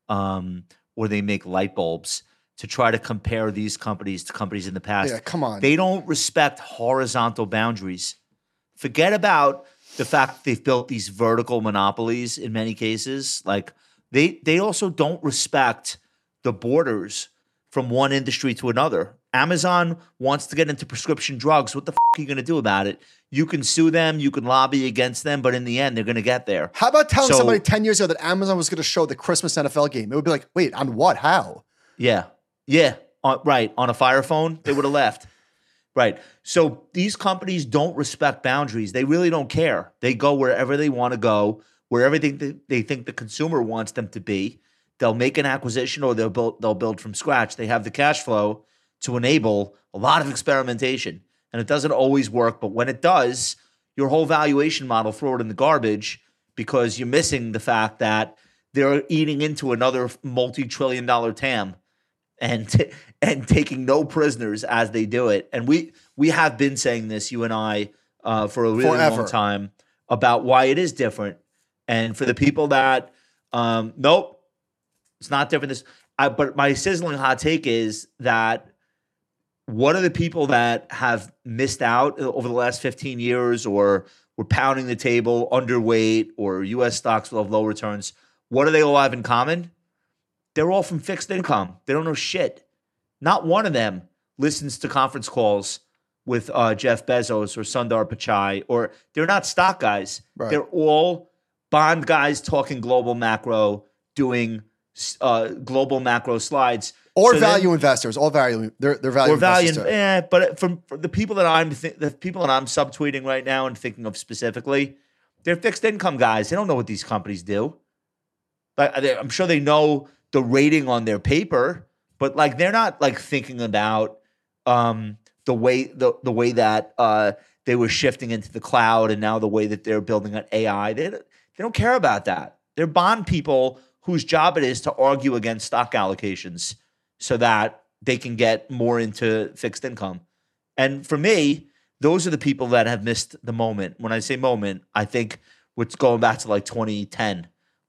S1: um or they make light bulbs, to try to compare these companies to companies in the past.
S3: Yeah, come on.
S1: They don't respect horizontal boundaries. Forget about the fact that they've built these vertical monopolies in many cases. Like they they also don't respect the borders from one industry to another. Amazon wants to get into prescription drugs. What the f- are you going to do about it? You can sue them, you can lobby against them, but in the end, they're going to get there.
S3: How about telling
S1: So-
S3: somebody ten years ago that Amazon was going to show the Christmas N F L game? It would be like, wait, on what? How?
S1: Yeah. Yeah. On, right. On a Fire Phone, they would have left. Right. So these companies don't respect boundaries. They really don't care. They go wherever they want to go, wherever they, they think the consumer wants them to be. They'll make an acquisition or they'll build, they'll build from scratch. They have the cash flow to enable a lot of experimentation. And it doesn't always work, but when it does, your whole valuation model, throw it in the garbage because you're missing the fact that they're eating into another multi-trillion dollar T A M and t- and taking no prisoners as they do it. And we we have been saying this, you and I, uh, for a really
S3: Forever.
S1: long time about why it is different. And for the people that, um, nope, it's not different. This, I, but my sizzling hot take is that what are the people that have missed out over the last fifteen years or were pounding the table, underweight, or U S stocks will have low returns? What do they all have in common? They're all from fixed income. They don't know shit. Not one of them listens to conference calls with uh, Jeff Bezos or Sundar Pichai, or they're not stock guys.
S3: Right.
S1: They're all bond guys talking global macro, doing uh, global macro slides.
S3: Or
S1: So then-
S3: value investors. All value. They're, they're value
S1: or value,
S3: investors. too.
S1: eh, but from for the people that I'm th- the people that I'm subtweeting right now and thinking of specifically, They're fixed income guys. They don't know what these companies do. Like, I'm sure they know the rating on their paper, but like they're not like thinking about um, the way the the way that uh, they were shifting into the cloud, and now the way that they're building on A I. They they don't care about that. They're bond people whose job it is to argue against stock allocations so that they can get more into fixed income. And for me, those are the people that have missed the moment. When I say moment, I think it's going back to like twenty ten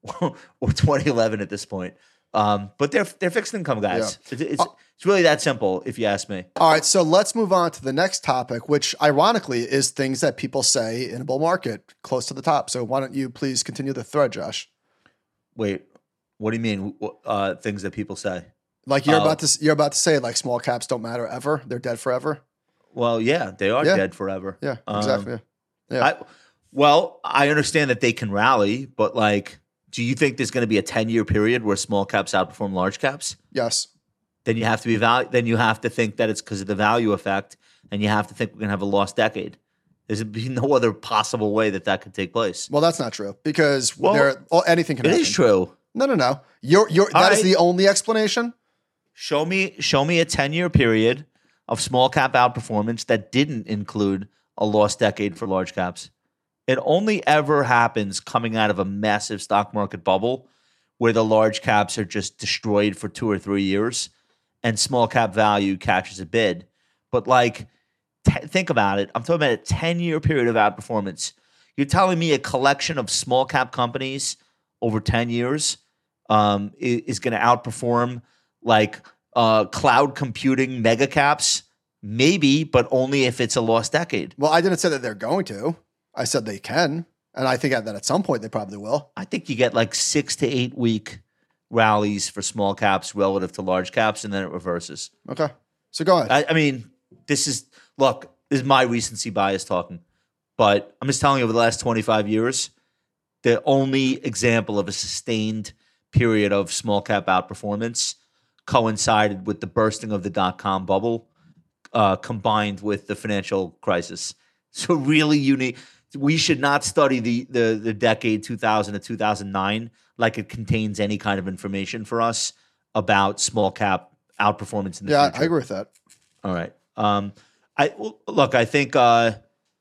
S1: or twenty eleven at this point. Um, but they're they're fixed income guys. Yeah. It's, it's, it's really that simple, if you ask me.
S3: All right, so let's move on to the next topic, which ironically is things that people say in a bull market close to the top. So why don't you please continue the thread, Josh?
S1: Wait, what do you mean? Uh, things that people say?
S3: Like you're
S1: uh,
S3: about to you're about to say like small caps don't matter ever. They're dead forever.
S1: Well, yeah, they are
S3: yeah.
S1: dead forever.
S3: Yeah, exactly.
S1: Um,
S3: yeah.
S1: I, well, I understand that they can rally, but like, do you think there's going to be a ten-year period where small caps outperform large caps?
S3: Yes.
S1: Then you have to be val- Then you have to think that it's because of the value effect, and you have to think we're going to have a lost decade. There's no other possible way that that could take place.
S3: Well, that's not true because
S1: well,
S3: there well, anything can
S1: it
S3: happen.
S1: It is true.
S3: No, no, no. You're you're All that right. is the only explanation.
S1: Show me show me a ten-year period of small cap outperformance that didn't include a lost decade for large caps. It only ever happens coming out of a massive stock market bubble where the large caps are just destroyed for two or three years and small cap value catches a bid. But like, t- think about it. I'm talking about a ten-year period of outperformance. You're telling me a collection of small cap companies over ten years um, is, is going to outperform like uh, cloud computing mega caps? Maybe, but only if it's a lost decade.
S3: Well, I didn't say that they're going to. I said they can. And I think that at some point they probably will.
S1: I think you get like six to eight week rallies for small caps relative to large caps, and then it reverses.
S3: Okay. So go ahead.
S1: I, I mean, this is, look, this is my recency bias talking, but I'm just telling you over the last twenty-five years, the only example of a sustained period of small cap outperformance coincided with the bursting of the dot-com bubble, uh, combined with the financial crisis. So really unique. We should not study the the the decade two thousand to two thousand nine like it contains any kind of information for us about small cap outperformance in the
S3: yeah,
S1: future.
S3: I agree with that.
S1: All right. Um, I well, look. I think uh,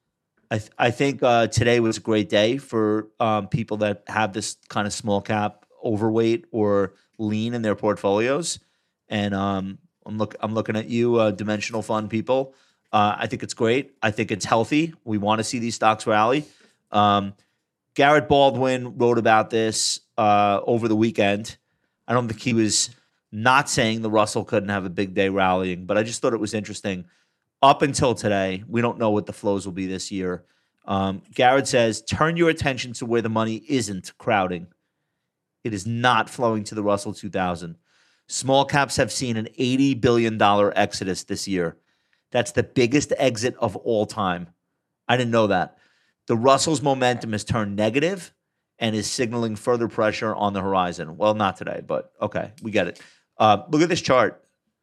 S1: I th- I think uh, today was a great day for um, people that have this kind of small cap overweight or lean in their portfolios. And um, I'm look I'm looking at you, uh, dimensional fund people. Uh, I think it's great. I think it's healthy. We want to see these stocks rally. Um, Garrett Baldwin wrote about this uh, over the weekend. I don't think he was not saying the Russell couldn't have a big day rallying, but I just thought it was interesting. Up until today, we don't know what the flows will be this year. Um, Garrett says, turn your attention to where the money isn't crowding. It is not flowing to the Russell two thousand. Small caps have seen an eighty billion dollars exodus this year. That's the biggest exit of all time. I didn't know that. The Russell's momentum has turned negative and is signaling further pressure on the horizon. Well, not today, but okay, we get it. Uh, look at this chart.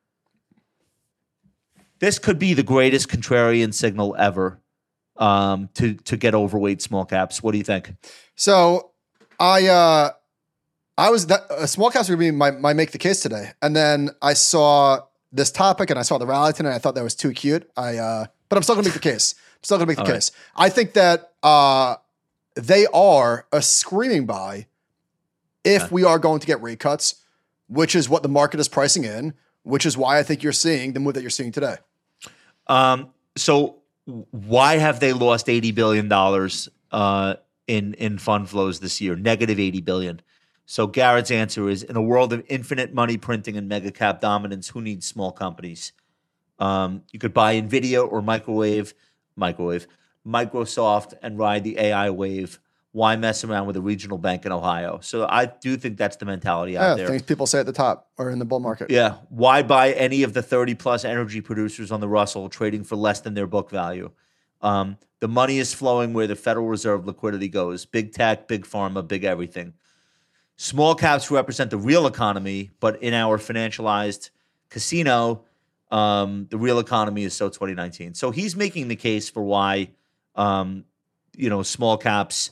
S1: This could be the greatest contrarian signal ever um, to to get overweight small caps. What do you think?
S3: So, I uh, I was that uh, small caps were going to be my my make the case today, and then I saw this topic and I saw the rally tonight. I thought that was too cute. I, uh, but I'm still gonna make the case. I'm still gonna make the
S1: All
S3: case. Right. I think that uh, they are a screaming buy if yeah. we are going to get rate cuts, which is what the market is pricing in, which is why I think you're seeing the move that you're seeing today.
S1: Um. So why have they lost eighty billion dollars uh, in in fund flows this year? Negative eighty billion dollars. So Garrett's answer is, in a world of infinite money printing and mega cap dominance, who needs small companies? Um, you could buy NVIDIA or microwave, microwave, Microsoft and ride the A I wave. Why mess around with a regional bank in Ohio? So I do think that's the mentality out
S3: yeah,
S1: there.
S3: Things people say at the top or in the bull market.
S1: Yeah. Why buy any of the thirty plus energy producers on the Russell trading for less than their book value? Um, the money is flowing where the Federal Reserve liquidity goes. Big tech, big pharma, big everything. Small caps represent the real economy, but in our financialized casino, um, the real economy is so twenty nineteen. So he's making the case for why, um, you know, small caps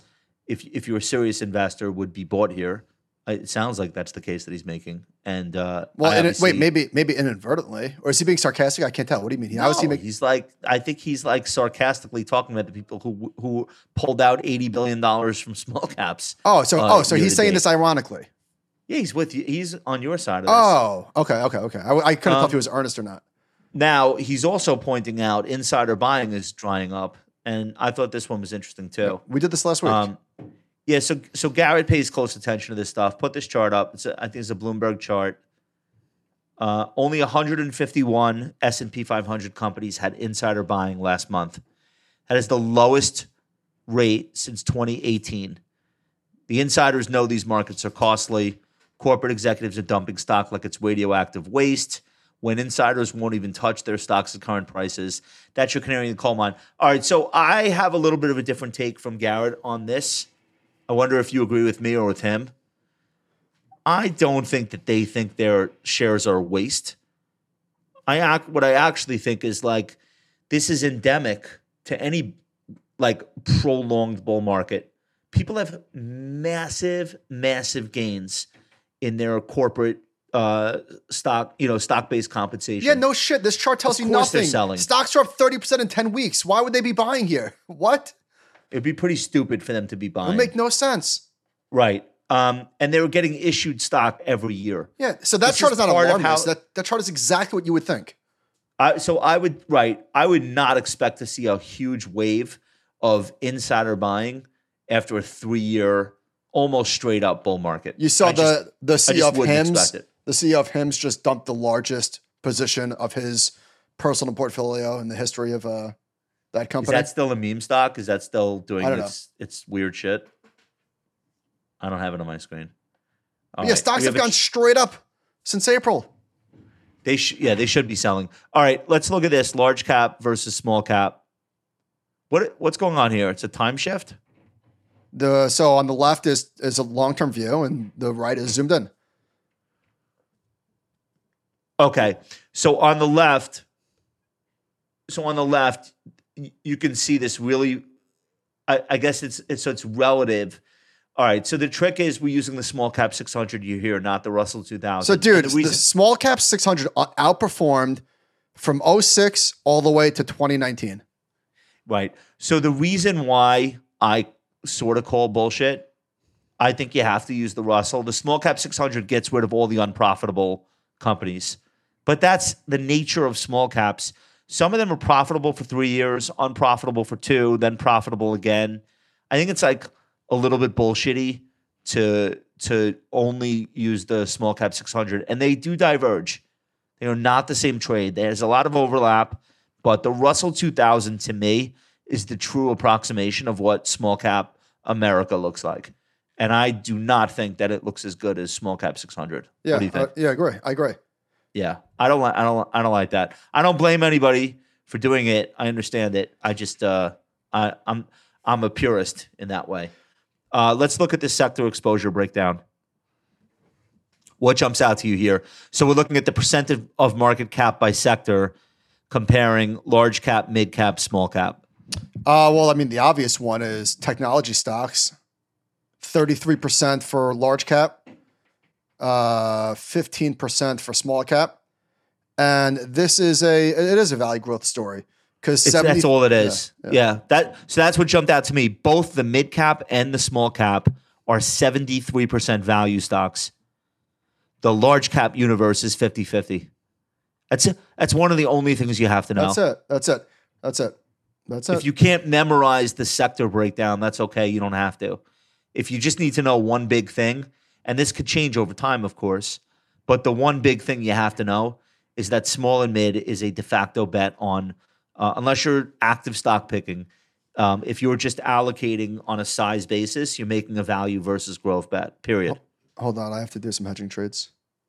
S1: if if you're a serious investor, would be bought here. It sounds like that's the case that he's making. And uh,
S3: well,
S1: I
S3: in it, wait,
S1: obviously-
S3: maybe maybe inadvertently, or is he being sarcastic? I can't tell. What do you mean? How is he
S1: No,
S3: making?
S1: he's like, I think he's like sarcastically talking about the people who who pulled out eighty billion dollars from small caps.
S3: Oh, so
S1: uh,
S3: oh, so
S1: year
S3: he's
S1: to
S3: saying
S1: date.
S3: this ironically.
S1: Yeah, he's with you. He's on your side of this.
S3: Oh, okay, okay, okay. I, I couldn't tell
S1: Um,
S3: if he was earnest or not.
S1: Now, he's also pointing out insider buying is drying up. And I thought this one was interesting too.
S3: We did this last week.
S1: Um, yeah, so so Garrett pays close attention to this stuff. Put this chart up. It's a, I think it's a Bloomberg chart. Uh, only one hundred fifty-one S and P five hundred companies had insider buying last month. That is the lowest rate since twenty eighteen. The insiders know these markets are costly. Corporate executives are dumping stock like it's radioactive waste. When insiders won't even touch their stocks at current prices, that's your canary in the coal mine. All right, so I have a little bit of a different take from Garrett on this. I wonder if you agree with me or with him. I don't think that they think their shares are a waste. I act, what I actually think is like this is endemic to any like prolonged bull market. People have massive, massive gains in their corporate uh, stock, you know, stock-based compensation.
S3: Yeah, no shit. This chart tells
S1: Of
S3: you
S1: course they're
S3: nothing.
S1: selling.
S3: Stocks are up thirty percent in ten weeks. Why would they be buying here? What?
S1: It'd be pretty stupid for them to be
S3: It
S1: buying.
S3: would make no sense.
S1: Right. Um, and they were getting issued stock every year.
S3: Yeah, so that
S1: This
S3: chart
S1: is
S3: is not
S1: part of
S3: alarmist.
S1: how-
S3: That, that chart is exactly what you would think.
S1: I, so I would, right, I would not expect to see a huge wave of insider buying after a three-year, almost straight-up bull market.
S3: You saw
S1: I
S3: the
S1: just-
S3: the C E O
S1: just
S3: of
S1: wouldn't
S3: Hims.
S1: expect it.
S3: The C E O of Hims just dumped the largest position of his personal portfolio in the history of uh, that
S1: Is
S3: company.
S1: that still a meme stock? Is that still doing
S3: I don't know.
S1: its, its weird shit? I don't have it on my screen. All
S3: yeah,
S1: right,
S3: stocks
S1: we
S3: have
S1: a
S3: gone
S1: ch-
S3: straight up since April.
S1: They sh- yeah, they should be selling. All right, let's look at this: large cap versus small cap. What what's going on here? It's a time shift.
S3: The so on the left is is a long term view, and the right is zoomed in.
S1: Okay, so on the left, so on the left, y- you can see this really. I, I guess it's, it's so it's relative. All right, so the trick is we're using the small cap six hundred you here, not the Russell two thousand.
S3: So, dude,
S1: And the
S3: the,
S1: reason-
S3: small cap six hundred out- outperformed from oh six all the way to twenty nineteen.
S1: Right. So the reason why I sort of call bullshit, I think you have to use the Russell. The small cap six hundred gets rid of all the unprofitable companies. But that's the nature of small caps. Some of them are profitable for three years, unprofitable for two, then profitable again. I think it's like a little bit bullshitty to to only use the small cap six hundred. And they do diverge. They are not the same trade. There's a lot of overlap. But the Russell two thousand, to me, is the true approximation of what small cap America looks like. And I do not think that it looks as good as small cap six hundred.
S3: Yeah,
S1: What do you think?
S3: uh, yeah, I agree. I agree.
S1: Yeah, I don't like. I don't. I don't like that. I don't blame anybody for doing it. I understand it. I just. Uh, I, I'm. I'm a purist in that way. Uh, let's look at the sector exposure breakdown. What jumps out to you here? So we're looking at the percent of, of market cap by sector, comparing large cap, mid cap, small cap.
S3: Uh, well, I mean, the obvious one is technology stocks. thirty-three percent for large cap, uh, fifteen percent for small cap. And this is a, it is a value growth story. Because
S1: It's, that's all it is.
S3: yeah,
S1: Yeah,
S3: yeah.
S1: That so that's what jumped out to me. Both the mid cap and the small cap are seventy-three percent value stocks. The large cap universe is fifty-fifty. That's it. That's one of the only things you have to know.
S3: That's it. That's it. That's it. That's it.
S1: If you can't memorize the sector breakdown, that's okay. You don't have to. If you just need to know one big thing, and this could change over time, of course, but the one big thing you have to know is that small and mid is a de facto bet on, uh, unless you're active stock picking. Um, if you're just allocating on a size basis, you're making a value versus growth bet, period.
S3: Hold on. I have to do some hedging trades.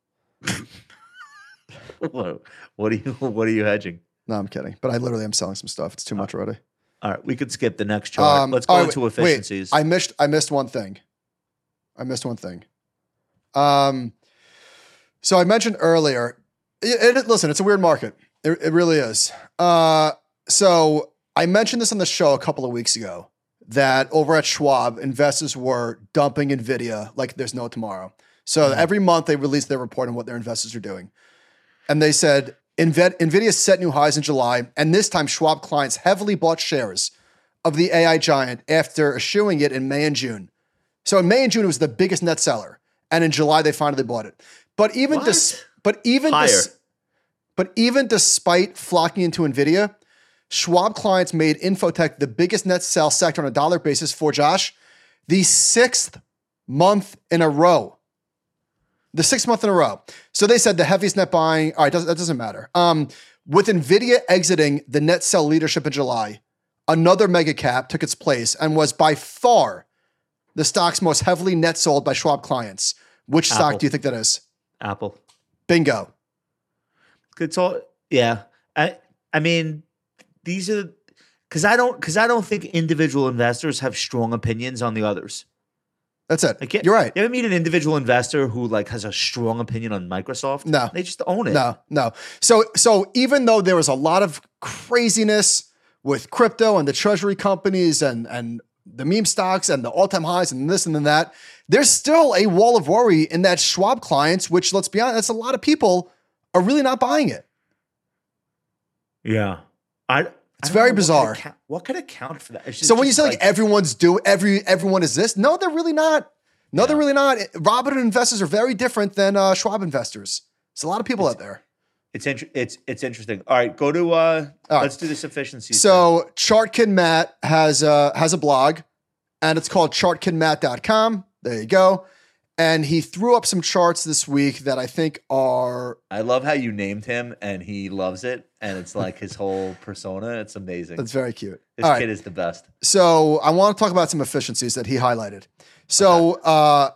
S1: What what are you What are you hedging?
S3: No, I'm kidding. But I literally am selling some stuff. It's too much already.
S1: All right, we could skip the next chart.
S3: Um,
S1: Let's go
S3: oh,
S1: into
S3: wait,
S1: efficiencies.
S3: Wait, I missed. I missed one thing. I missed one thing. Um, so I mentioned earlier. It, it, listen, it's a weird market. It, it really is. Uh, so I mentioned this on the show a couple of weeks ago. that over at Schwab, investors were dumping NVIDIA like there's no tomorrow. So mm-hmm. every month they release their report on what their investors are doing. And they said, NVIDIA set new highs in July, and this time Schwab clients heavily bought shares of the A I giant after eschewing it in May and June. So in May and June, it was the biggest net seller. And in July, they finally bought it. But even dis- but even dis- but even despite flocking into NVIDIA, Schwab clients made Infotech the biggest net sell sector on a dollar basis for Josh, the sixth month in a row. The sixth month in a row. So they said the heaviest net buying, all right, does, that doesn't matter. Um, with NVIDIA exiting the net sell leadership in July, another mega cap took its place and was by far the stock's most heavily net sold by Schwab clients. Which
S1: Apple.
S3: stock do you think that is?
S1: Apple.
S3: Bingo.
S1: It's all, yeah. I I mean, these are, because I don't, because I don't think individual investors have strong opinions on the others.
S3: That's it.
S1: Like,
S3: You're right.
S1: You ever meet an individual investor who like has a strong opinion on Microsoft?
S3: No.
S1: They just own it.
S3: No, no. So, so even though there was a lot of craziness with crypto and the treasury companies and, and the meme stocks and the all-time highs and this and then that, there's still a wall of worry in that Schwab clients, which let's be honest, that's a lot of people are really not buying it.
S1: Yeah. I,
S3: It's very bizarre.
S1: What could, account, what could account for that? It's just,
S3: so when you
S1: just
S3: say like,
S1: like
S3: everyone's do every everyone is this, no, they're really not. No,
S1: Yeah.
S3: they're really not. Robinhood investors are very different than uh, Schwab investors. There's a lot of people out there.
S1: it's inter- it's it's interesting. All right, go to uh
S3: All right.
S1: let's do this efficiency.
S3: So Chartkid Matt has uh, has a blog, and it's called chartkid matt dot com. There you go. And he threw up some charts this week that I think are.
S1: I love how you named him, and he loves it, and it's like his whole persona. It's amazing.
S3: That's very cute.
S1: This
S3: All
S1: kid
S3: right.
S1: is the best.
S3: So I want to talk about some efficiencies that he highlighted. So uh,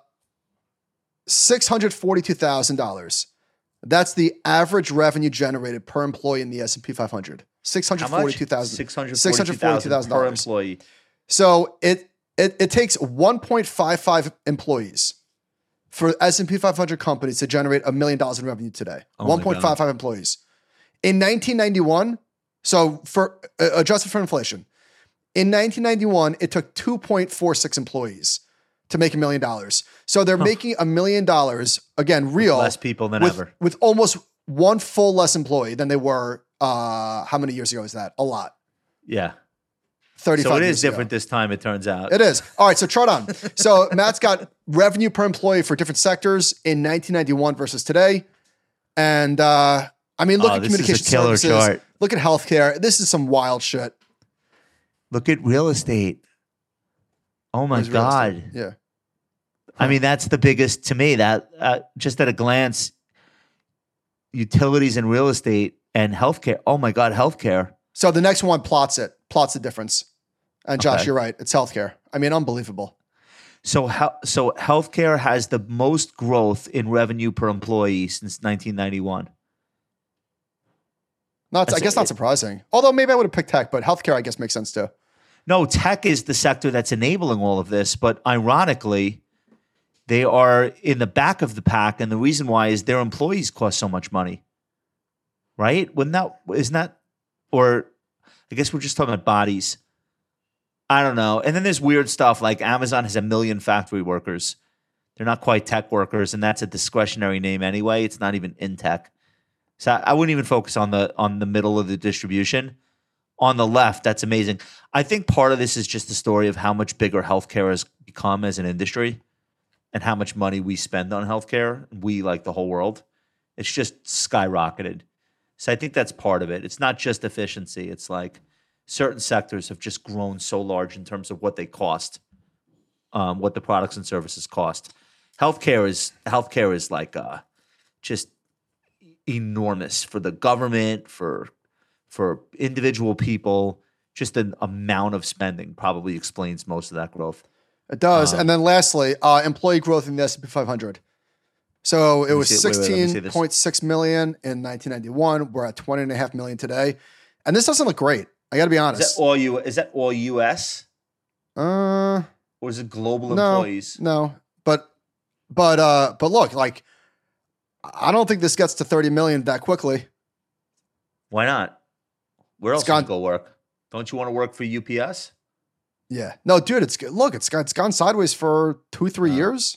S3: six hundred forty-two thousand dollars. That's the average revenue generated per employee in the S and P five hundred. six hundred forty-two thousand dollars.
S1: six hundred forty-two thousand per employee.
S3: So it, it it takes one point five five employees for S and P five hundred companies to generate a million dollars in revenue today.
S1: Oh my
S3: one point five five employees. In nineteen ninety-one, so for uh, adjusted for inflation, in nineteen ninety-one, it took two point four six employees to make a million dollars. So they're
S1: Huh.
S3: making a million dollars, again, real.
S1: Less people than
S3: with,
S1: ever.
S3: With almost one full less employee than they were, uh, how many years ago is that? A lot.
S1: Yeah.
S3: thirty-five
S1: So it
S3: years
S1: is different
S3: ago.
S1: this time, it turns out.
S3: It is. All right, so chart on. So Matt's got revenue per employee for different sectors in nineteen ninety-one versus today. And uh, I mean, look
S1: Oh,
S3: at
S1: this is a
S3: communication
S1: killer
S3: services.
S1: chart.
S3: Look at healthcare. This is some wild shit.
S1: Look at real estate. Oh my
S3: There's real
S1: God.
S3: estate. Yeah.
S1: I mean, that's the biggest to me. That uh, just at a glance, utilities and real estate and healthcare. Oh my God, healthcare.
S3: So the next one plots it, plots the difference. And Josh,
S1: Okay.
S3: you're right. It's healthcare. I mean, unbelievable.
S1: So, hel- so healthcare has the most growth in revenue per employee since nineteen ninety-one.
S3: Not, I
S1: That's-
S3: guess not surprising. Although maybe I would have picked tech, but healthcare, I guess, makes sense too.
S1: No, tech is the sector that's enabling all of this, but ironically, they are in the back of the pack, and the reason why is their employees cost so much money, right? Wouldn't that isn't that, or I guess we're just talking about bodies. I don't know. And then there's weird stuff like Amazon has a million factory workers. They're not quite tech workers, and that's a discretionary name anyway. It's not even in tech. So I wouldn't even focus on the on the middle of the distribution. On the left, that's amazing. I think part of this is just the story of how much bigger healthcare has become as an industry and how much money we spend on healthcare. We, like the whole world, it's just skyrocketed. So I think that's part of it. It's not just efficiency. It's like certain sectors have just grown so large in terms of what they cost, um, what the products and services cost. Healthcare is healthcare is like uh, just enormous for the government, for for individual people. Just an amount of spending probably explains most of that growth.
S3: It does.
S1: Uh,
S3: and then lastly, uh, employee growth in the S and P five hundred. So it
S1: me
S3: was
S1: see it. Wait, wait, let me see
S3: sixteen
S1: this.
S3: point six million in nineteen ninety-one. We're at twenty and a half million today. And this doesn't look great. I got to be
S1: Is
S3: honest.
S1: that all you? Is that all U S
S3: uh,
S1: or is it global
S3: no,
S1: employees?
S3: no, but, but, uh, but look, like, I don't think this gets to thirty million that quickly.
S1: Why not? Where
S3: It's
S1: else gone,
S3: gone-
S1: you go work? Don't you want to work for U P S?
S3: Yeah. No, dude, it's look, it's got, it's gone sideways for two, three uh, years.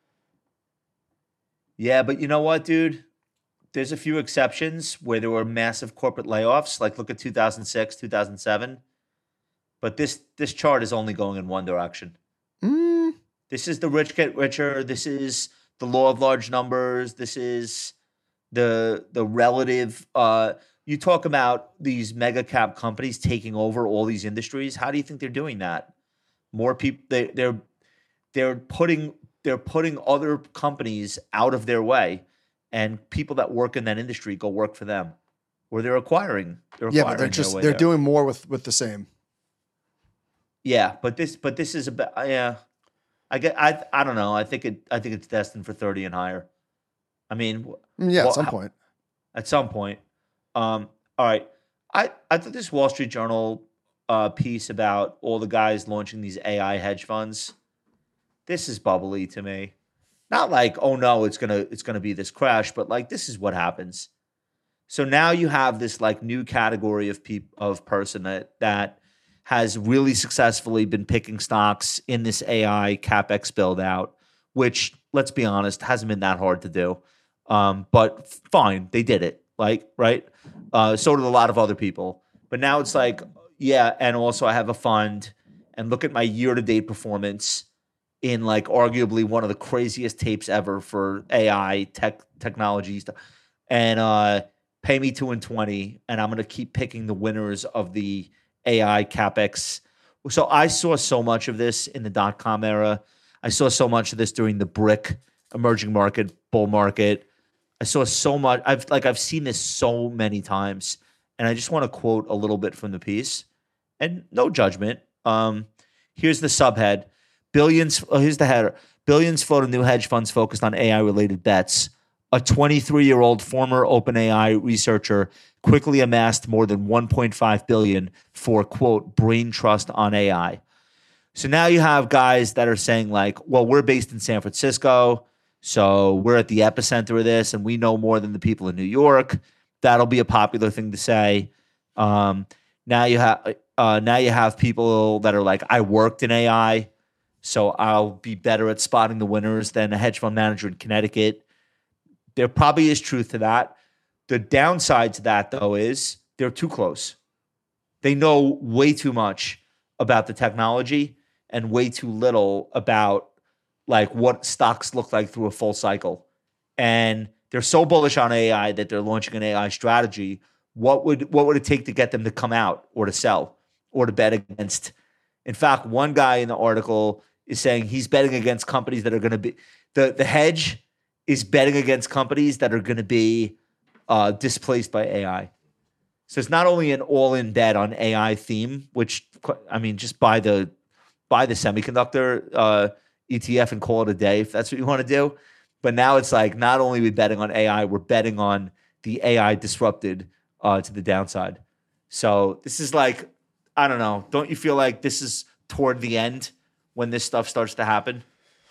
S1: Yeah, but you know what, dude? There's a few exceptions where there were massive corporate layoffs. Like look at two thousand six, two thousand seven. But this this chart is only going in one direction.
S3: Mm.
S1: This is the rich get richer. This is the law of large numbers. This is the the relative. Uh, you talk about these mega cap companies taking over all these industries. How do you think they're doing that? More people. They, they're they're putting they're putting other companies out of their way, and people that work in that industry go work for them, or they're acquiring. They're acquiring
S3: yeah, but they're just they're there. doing more with with the same.
S1: Yeah, but this but this is about yeah. I get I I don't know. I think it I think it's destined for thirty and higher. I mean,
S3: yeah, well, at some point.
S1: At some point. Um, all right. I, I thought this Wall Street Journal uh, piece about all the guys launching these A I hedge funds. This is bubbly to me. Not like, oh no, it's gonna it's gonna be this crash, but like this is what happens. So now you have this like new category of peop- of person that that has really successfully been picking stocks in this A I CapEx build out, which let's be honest, hasn't been that hard to do. Um, but fine, they did it. Like, right? Uh, so did a lot of other people. But now it's like, yeah, and also I have a fund, and look at my year-to-date performance in like arguably one of the craziest tapes ever for A I tech technology stuff. And uh, pay me two and twenty, and I'm gonna keep picking the winners of the A I CapEx. So I saw so much of this in the dot-com era. I saw so much of this during the brick emerging market bull market. I saw so much. I've like I've seen this so many times, and I just want to quote a little bit from the piece, and no judgment. Um, here's the subhead: billions. Oh, here's the header: billions flow to new hedge funds focused on A I-related bets. A twenty-three-year-old former OpenAI researcher quickly amassed more than one point five billion dollars for quote brain trust on A I. So now you have guys that are saying like, well, we're based in San Francisco. So we're at the epicenter of this, and we know more than the people in New York. That'll be a popular thing to say. Um, now you have uh, now you have people that are like, I worked in A I, so I'll be better at spotting the winners than a hedge fund manager in Connecticut. There probably is truth to that. The downside to that, though, is they're too close. They know way too much about the technology and way too little about like what stocks look like through a full cycle. And they're so bullish on A I that they're launching an A I strategy. What would what would it take to get them to come out or to sell or to bet against? In fact, one guy in the article is saying he's betting against companies that are going to be the, the hedge is betting against companies that are going to be uh, displaced by A I. So it's not only an all-in bet on A I theme, which I mean, just buy the buy the semiconductor uh, E T F and call it a day if that's what you want to do. But now it's like not only are we betting on A I, we're betting on the A I disrupted uh, to the downside. So this is like, I don't know. Don't you feel like this is toward the end when this stuff starts to happen?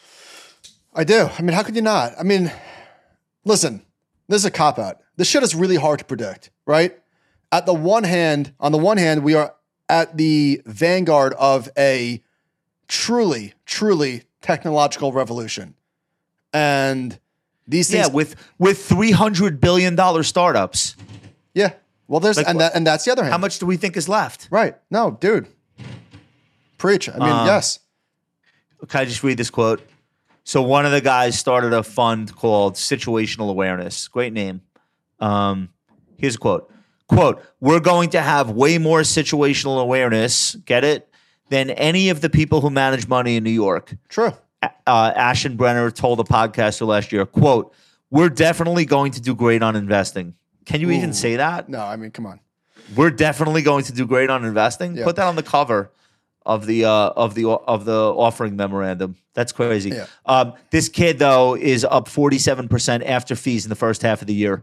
S3: I do. I mean, how could you not? I mean, listen, this is a cop-out. This shit is really hard to predict, right? At the one hand, on the one hand, we are at the vanguard of a truly, truly technological revolution. And these things...
S1: Yeah, with with three hundred billion dollars startups.
S3: Yeah. Well, there's... Like, and, that, and that's the other hand.
S1: How much do we think is left?
S3: Right. No, dude. Preach. I mean, um, yes.
S1: Can I just read this quote? So one of the guys started a fund called Situational Awareness. Great name. Um, here's a quote. Quote, we're going to have way more situational awareness, get it, than any of the people who manage money in New York.
S3: True.
S1: Uh, Aschenbrenner told a podcaster last year, quote, we're definitely going to do great on investing. Can you Ooh. even say that?
S3: No, I mean, come on.
S1: We're definitely going to do great on investing? Yeah. Put that on the cover of the uh, of the of the offering memorandum. That's crazy.
S3: Yeah.
S1: Um, this kid, though, is up forty-seven percent after fees in the first half of the year.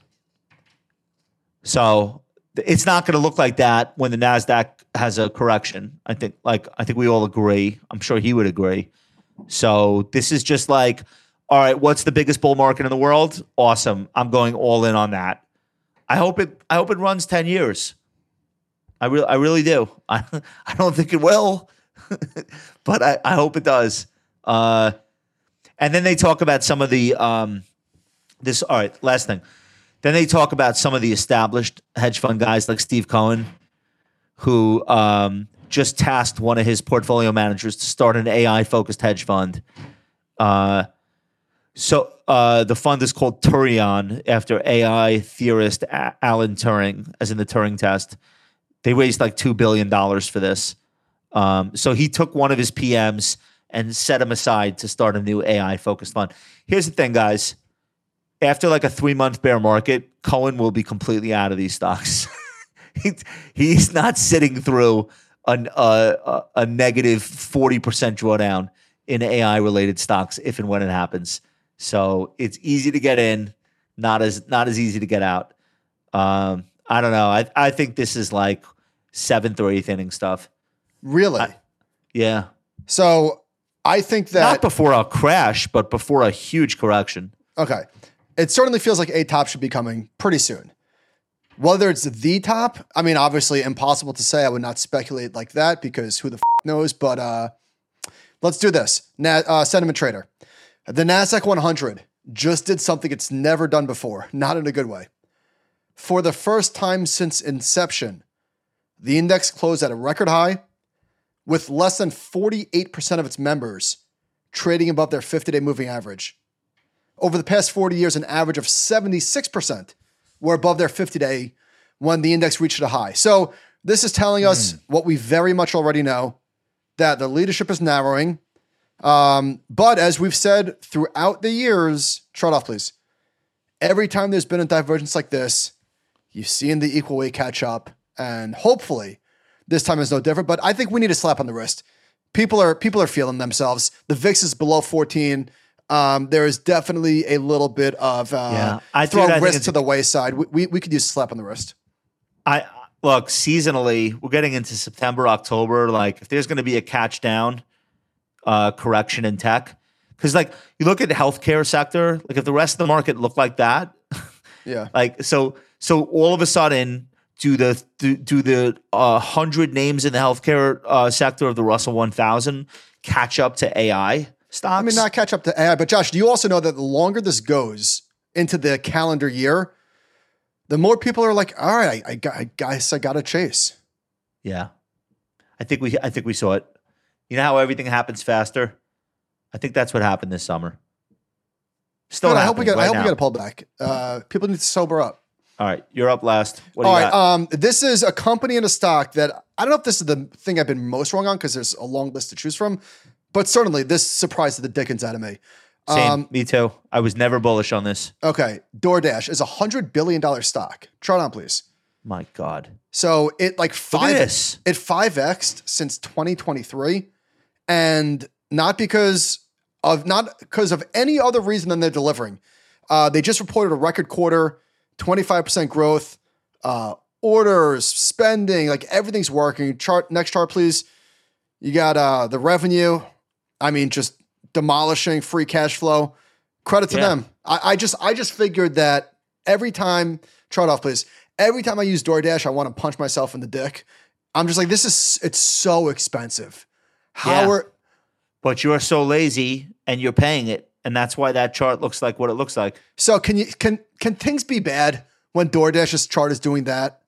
S1: So it's not going to look like that when the NASDAQ has a correction. I think like I think we all agree. I'm sure he would agree. So this is just like, all right, what's the biggest bull market in the world? Awesome. I'm going all in on that. I hope it I hope it runs ten years. I really I really do. I I don't think it will. but I, I hope it does. Uh, and then they talk about some of the um, this. All right, last thing. Then they talk about some of the established hedge fund guys like Steve Cohen, who um, just tasked one of his portfolio managers to start an A I focused hedge fund. Uh, so uh, the fund is called Turion after A I theorist A- Alan Turing, as in the Turing test. They raised like two billion dollars for this. Um, so he took one of his P Ms and set him aside to start a new A I focused fund. Here's the thing, guys. After like a three month bear market, Cohen will be completely out of these stocks. he, he's not sitting through an, uh, a, a negative forty percent drawdown in A I related stocks if and when it happens. So it's easy to get in, not as not as easy to get out. Um, I don't know. I I think this is like seventh or eighth inning stuff.
S3: Really?
S1: I, yeah.
S3: So I think that
S1: not before a crash, but before a huge correction.
S3: Okay. It certainly feels like a top should be coming pretty soon. Whether it's the top, I mean, obviously impossible to say. I would not speculate like that because who the f- knows. But uh, let's do this. Na- uh, Sentiment Trader. The NASDAQ one hundred just did something it's never done before, not in a good way. For the first time since inception, the index closed at a record high with less than forty-eight percent of its members trading above their fifty-day moving average. Over the past forty years, an average of seventy-six percent were above their fifty-day when the index reached a high. So this is telling us mm. what we very much already know, that the leadership is narrowing. Um, but as we've said throughout the years, shut off, please. Every time there's been a divergence like this, you've seen the equal weight catch up, and hopefully this time is no different. But I think we need a slap on the wrist. People are people are feeling themselves. The V I X is below fourteen. Um, there is definitely a little bit of uh,
S1: yeah, I
S3: throwing
S1: I
S3: wrist to the wayside. We, we we could use a slap on the wrist.
S1: I look seasonally. We're getting into September, October. Like if there's going to be a catch down, uh, correction in tech, because like you look at the healthcare sector. Like if the rest of the market looked like that,
S3: yeah.
S1: Like so so all of a sudden, do the do, do the uh, hundred names in the healthcare uh, sector of the Russell one thousand catch up to A I stocks?
S3: I mean, not catch up to A I, but Josh, do you also know that the longer this goes into the calendar year, the more people are like, all right, I, I, I guess I got to chase.
S1: Yeah. I think we I think we saw it. You know how everything happens faster? I think that's what happened this summer. Still,
S3: Good, I hope we get
S1: right
S3: I hope
S1: now.
S3: we get a pullback. Uh, people need to sober up.
S1: All right, you're up last. What do
S3: All
S1: you
S3: right,
S1: got?
S3: um, this is a company and a stock that I don't know if this is the thing I've been most wrong on because there's a long list to choose from, but certainly this surprised the dickens out of me.
S1: Same,
S3: Um,
S1: me too. I was never bullish on this.
S3: okay, DoorDash is a hundred billion dollar stock. Chart on, please.
S1: My God.
S3: So it like
S1: Look at
S3: five
S1: this.
S3: it five X'd since twenty twenty-three, and not because of not because of any other reason than they're delivering. Uh, they just reported a record quarter, twenty-five percent growth, uh, orders, spending, like everything's working. Chart next chart, please. You got uh, the revenue. I mean, just demolishing free cash flow. Credit to
S1: Yeah.
S3: them. I, I just I just figured that every time, chart off, please. Every time I use DoorDash, I want to punch myself in the dick. I'm just like, this is, it's so expensive. How
S1: Yeah.
S3: are,
S1: But you're so lazy and you're paying it. And that's why that chart looks like what it looks like.
S3: so can you, can, can things be bad when DoorDash's chart is doing that?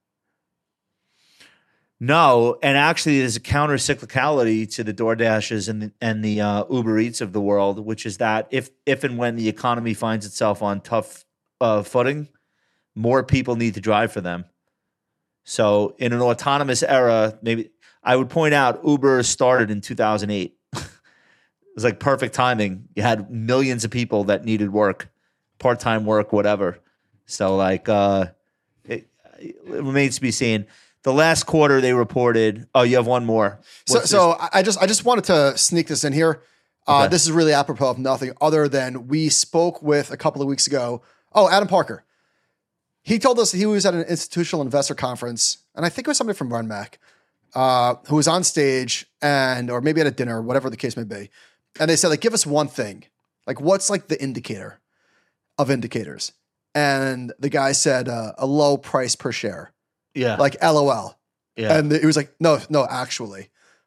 S1: No, and actually there's a counter cyclicality to the DoorDashes and the, and the uh, Uber Eats of the world, which is that if if and when the economy finds itself on tough uh, footing, more people need to drive for them. So in an autonomous era, maybe I would point out Uber started in two thousand eight. It was like perfect timing. You had millions of people that needed work, part-time work, whatever. So like uh, it, it remains to be seen. The last quarter they reported. Oh, you have one more.
S3: So,
S1: What's
S3: so I I just, I just wanted to sneak this in here. Uh,
S1: Okay.
S3: This is really apropos of nothing other than we spoke with a couple of weeks ago. Oh, Adam Parker. He told us that he was at an institutional investor conference, and I think it was somebody from RunMac, uh, who was on stage and, or maybe at a dinner, whatever the case may be. And they said, like, give us one thing. Like, what's like the indicator of indicators? And the guy said, uh, a low price per share,
S1: Yeah.
S3: like LOL.
S1: yeah.
S3: And he was like, no, no, actually,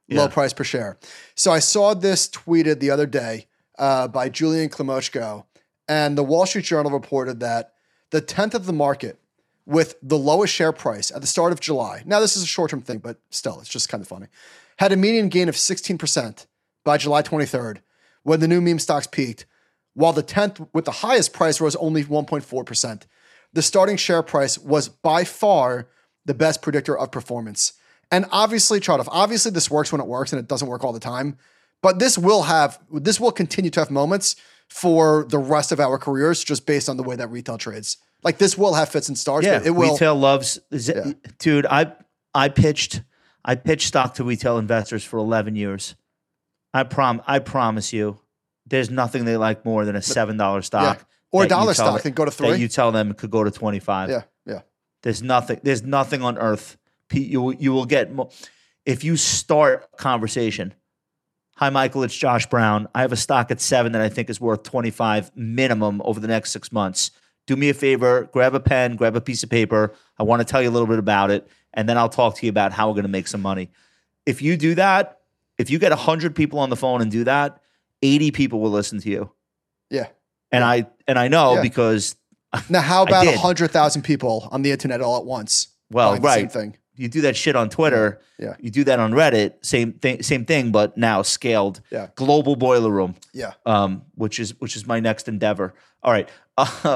S3: low
S1: Yeah.
S3: price per share. So I saw this tweeted the other day uh, by Julian Klimoshko, and the Wall Street Journal reported that the tenth of the market with the lowest share price at the start of July. Now, this is a short-term thing, but still, it's just kind of funny. Had a median gain of sixteen percent by July twenty-third when the new meme stocks peaked, while the tenth with the highest price rose only one point four percent. The starting share price was by far the best predictor of performance. And obviously, Chartoff, obviously this works when it works and it doesn't work all the time, but this will have, this will continue to have moments for the rest of our careers just based on the way that retail trades. Like this will have fits and starts,
S1: Yeah,
S3: but it will.
S1: retail loves, is it,
S3: Yeah.
S1: dude. I I pitched I pitched stock to retail investors for eleven years. I prom I promise you, there's nothing they like more than a seven dollar stock,
S3: Yeah. Or a
S1: that you
S3: dollar
S1: tell
S3: stock
S1: them-
S3: and go to
S1: That
S3: three.
S1: you tell them could go to twenty five.
S3: Yeah, yeah.
S1: There's nothing. There's nothing on earth. Pete, you will- you will get mo- if you start a conversation. Hi, Michael. It's Josh Brown. I have a stock at seven that I think is worth twenty-five minimum over the next six months. Do me a favor, grab a pen, grab a piece of paper. I want to tell you a little bit about it, and then I'll talk to you about how we're going to make some money. If you do that, if you get one hundred people on the phone and do that, eighty people will listen to you.
S3: Yeah.
S1: And I and I know
S3: Yeah.
S1: because,
S3: Now, how
S1: I
S3: about
S1: did.
S3: one hundred thousand people on the internet all at once?
S1: well,
S3: buying the
S1: right.
S3: Same thing.
S1: You do that shit on Twitter.
S3: Yeah.
S1: You do that on Reddit. Same thing. Same thing, but now scaled.
S3: Yeah.
S1: Global boiler room.
S3: Yeah.
S1: Um, which is which is my next endeavor. All right. Uh,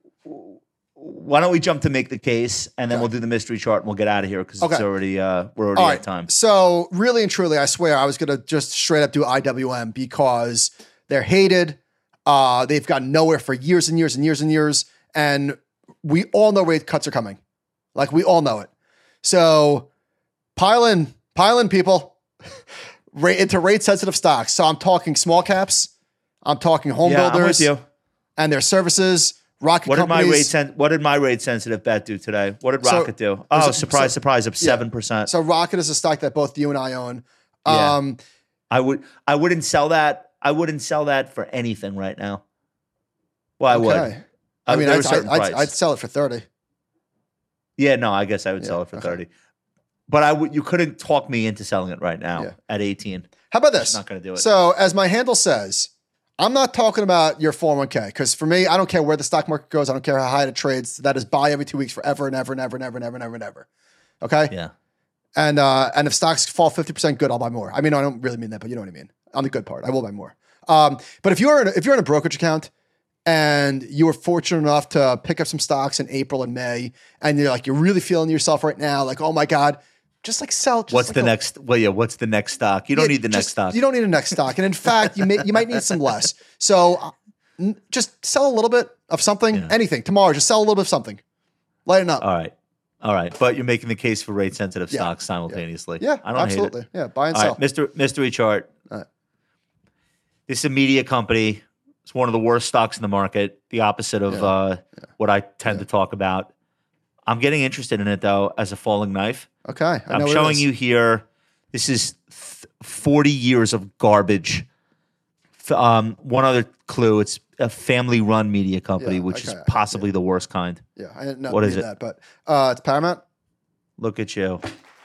S1: why don't we jump to make the case, and then
S3: Okay.
S1: we'll do the mystery chart, and we'll get out of here because
S3: Okay.
S1: it's already uh, we're already
S3: All
S1: at
S3: right.
S1: time.
S3: So really and truly, I swear I was going to just straight up do I W M because they're hated. Uh, they've gotten nowhere for years and years and years and years. And we all know rate cuts are coming. Like we all know it. So pile in, pile in people rate into rate sensitive stocks. So I'm talking small caps. I'm talking home
S1: Yeah, I'm
S3: builders
S1: with you.
S3: and their services, rocket
S1: What did my
S3: companies.
S1: rate sen- What did my rate sensitive bet do today? What did
S3: So-
S1: Rocket do?
S3: was
S1: Oh,
S3: it-
S1: surprise,
S3: so-
S1: surprise! Up
S3: yeah.
S1: seven percent.
S3: So Rocket is a stock that both you and I own.
S1: Yeah.
S3: Um,
S1: I would. I wouldn't sell that. I wouldn't sell that for anything right now. Well, I would.
S3: okay.
S1: Uh,
S3: I mean,
S1: there
S3: I'd,
S1: was a certain
S3: I'd,
S1: price.
S3: I'd sell it for thirty.
S1: Yeah, no, I guess I would
S3: Yeah,
S1: sell it for
S3: okay.
S1: thirty. But I would. You couldn't talk me into selling it right now
S3: Yeah.
S1: at eighteen.
S3: How about this?
S1: Not going to do it.
S3: So, as my handle says, I'm not talking about your four oh one k because for me, I don't care where the stock market goes. I don't care how high it trades. That is buy every two weeks forever and ever and ever and ever and ever and ever and ever. Okay.
S1: yeah.
S3: And uh, and if stocks fall fifty percent good, I'll buy more. I mean, I don't really mean that, but you know what I mean. On the good part, I will buy more. Um, but if you're in a, if you're in a brokerage account and you were fortunate enough to pick up some stocks in April and May, and you're like you're really feeling yourself right now, like oh my god, just like sell. Just
S1: What's
S3: like
S1: the
S3: a-
S1: next? Well, yeah. What's the next stock? You don't
S3: Yeah,
S1: need the next
S3: just-
S1: stock.
S3: You don't need a next stock, and in fact, you may you might need some less. So uh, n- just sell a little bit of something,
S1: Yeah.
S3: anything tomorrow. Just sell a little bit of something, lighten up.
S1: All right. All right. But you're making the case for rate sensitive
S3: Yeah.
S1: stocks simultaneously.
S3: yeah,
S1: I don't
S3: absolutely.
S1: hate it.
S3: Yeah, buy and
S1: All
S3: sell.
S1: right, Mister Mystery chart.
S3: All right.
S1: This is a media company. It's one of the worst stocks in the market. The opposite of
S3: Yeah.
S1: uh, what I tend to talk about. I'm getting interested in it though as a falling knife.
S3: Okay, I know
S1: I'm
S3: what it
S1: showing
S3: is.
S1: you here. This is th- forty years of garbage. F- Um, one other clue: it's a family-run media company,
S3: Yeah,
S1: which
S3: okay,
S1: is possibly the worst kind.
S3: Yeah, I didn't know
S1: What
S3: what
S1: is it?
S3: that, but uh, it's Paramount.
S1: Look at you.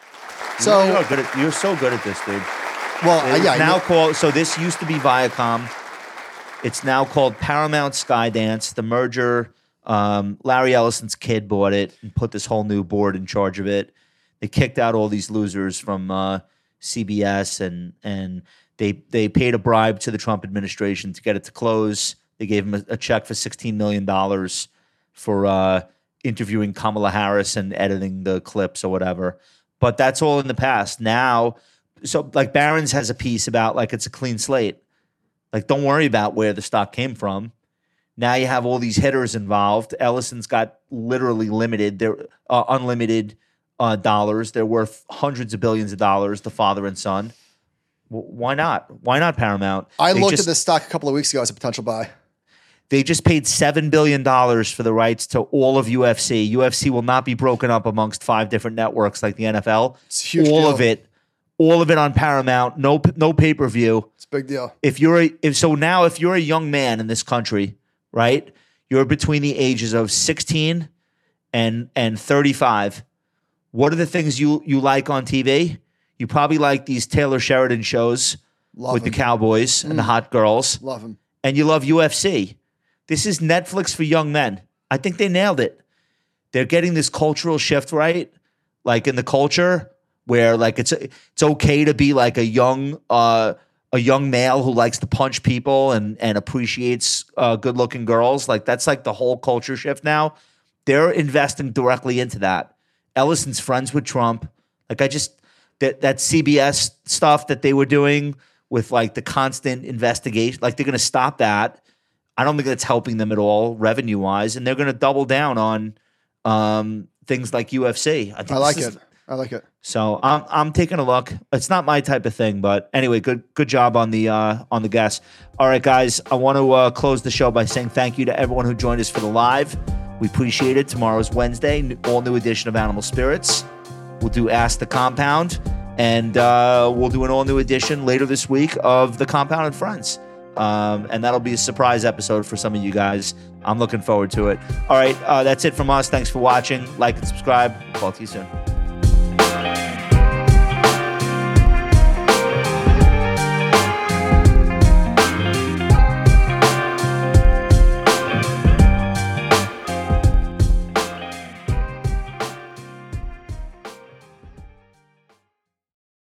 S3: So
S1: you're good at, you're so good at this, dude.
S3: well, uh,
S1: It's
S3: yeah, I
S1: now
S3: know-
S1: called. So this used to be Viacom. It's now called Paramount Skydance. The merger. Um, Larry Ellison's kid bought it and put this whole new board in charge of it. They kicked out all these losers from uh, C B S and and they they paid a bribe to the Trump administration to get it to close. They gave him a, a check for sixteen million dollars for uh, interviewing Kamala Harris and editing the clips or whatever. But that's all in the past. Now, so like Barron's has a piece about like it's a clean slate. Like don't worry about where the stock came from. Now you have all these hitters involved. Ellison's got literally limited, they're uh, unlimited uh, dollars. They're worth hundreds of billions of dollars, the father and son. W- why not? Why not Paramount?
S3: I
S1: They
S3: looked
S1: just,
S3: at this stock a couple of weeks ago as a potential buy.
S1: They just paid seven billion dollars for the rights to all of U F C. U F C will not be broken up amongst five different networks like the N F L.
S3: It's a huge
S1: all
S3: deal.
S1: of it. All of it on Paramount. No, no pay-per-view.
S3: It's a big deal.
S1: If you're a, if so now if you're a young man in this country, right? You're between the ages of sixteen and and thirty-five. What are the things you you like on T V? You probably like these Taylor Sheridan shows
S3: Love
S1: with
S3: him.
S1: the cowboys and the hot girls.
S3: Love him.
S1: And you love U F C. This is Netflix for young men. I think they nailed it. They're getting this cultural shift right, like in the culture where like it's it's okay to be like a young uh, a young male who likes to punch people and and appreciates uh, good looking girls. Like that's like the whole culture shift now. They're investing directly into that. Ellison's friends with Trump. Like I just that that C B S stuff that they were doing with like the constant investigation, like they're going to stop that. I don't think that's helping them at all revenue wise, and they're going to double down on um, things like U F C. I, think
S3: I like
S1: this
S3: it.
S1: is-
S3: I like it.
S1: So I'm I'm taking a look. It's not my type of thing, but anyway, good good job on the uh, on the guests. All right, guys, I want to uh, close the show by saying thank you to everyone who joined us for the live. We appreciate it. Tomorrow's Wednesday, all new edition of Animal Spirits. We'll do Ask the Compound, and uh, we'll do an all new edition later this week of The Compound and Friends. Um, and that'll be a surprise episode for some of you guys. I'm looking forward to it. All right, uh, that's it from us. Thanks for watching. Like and subscribe. We'll talk to you soon.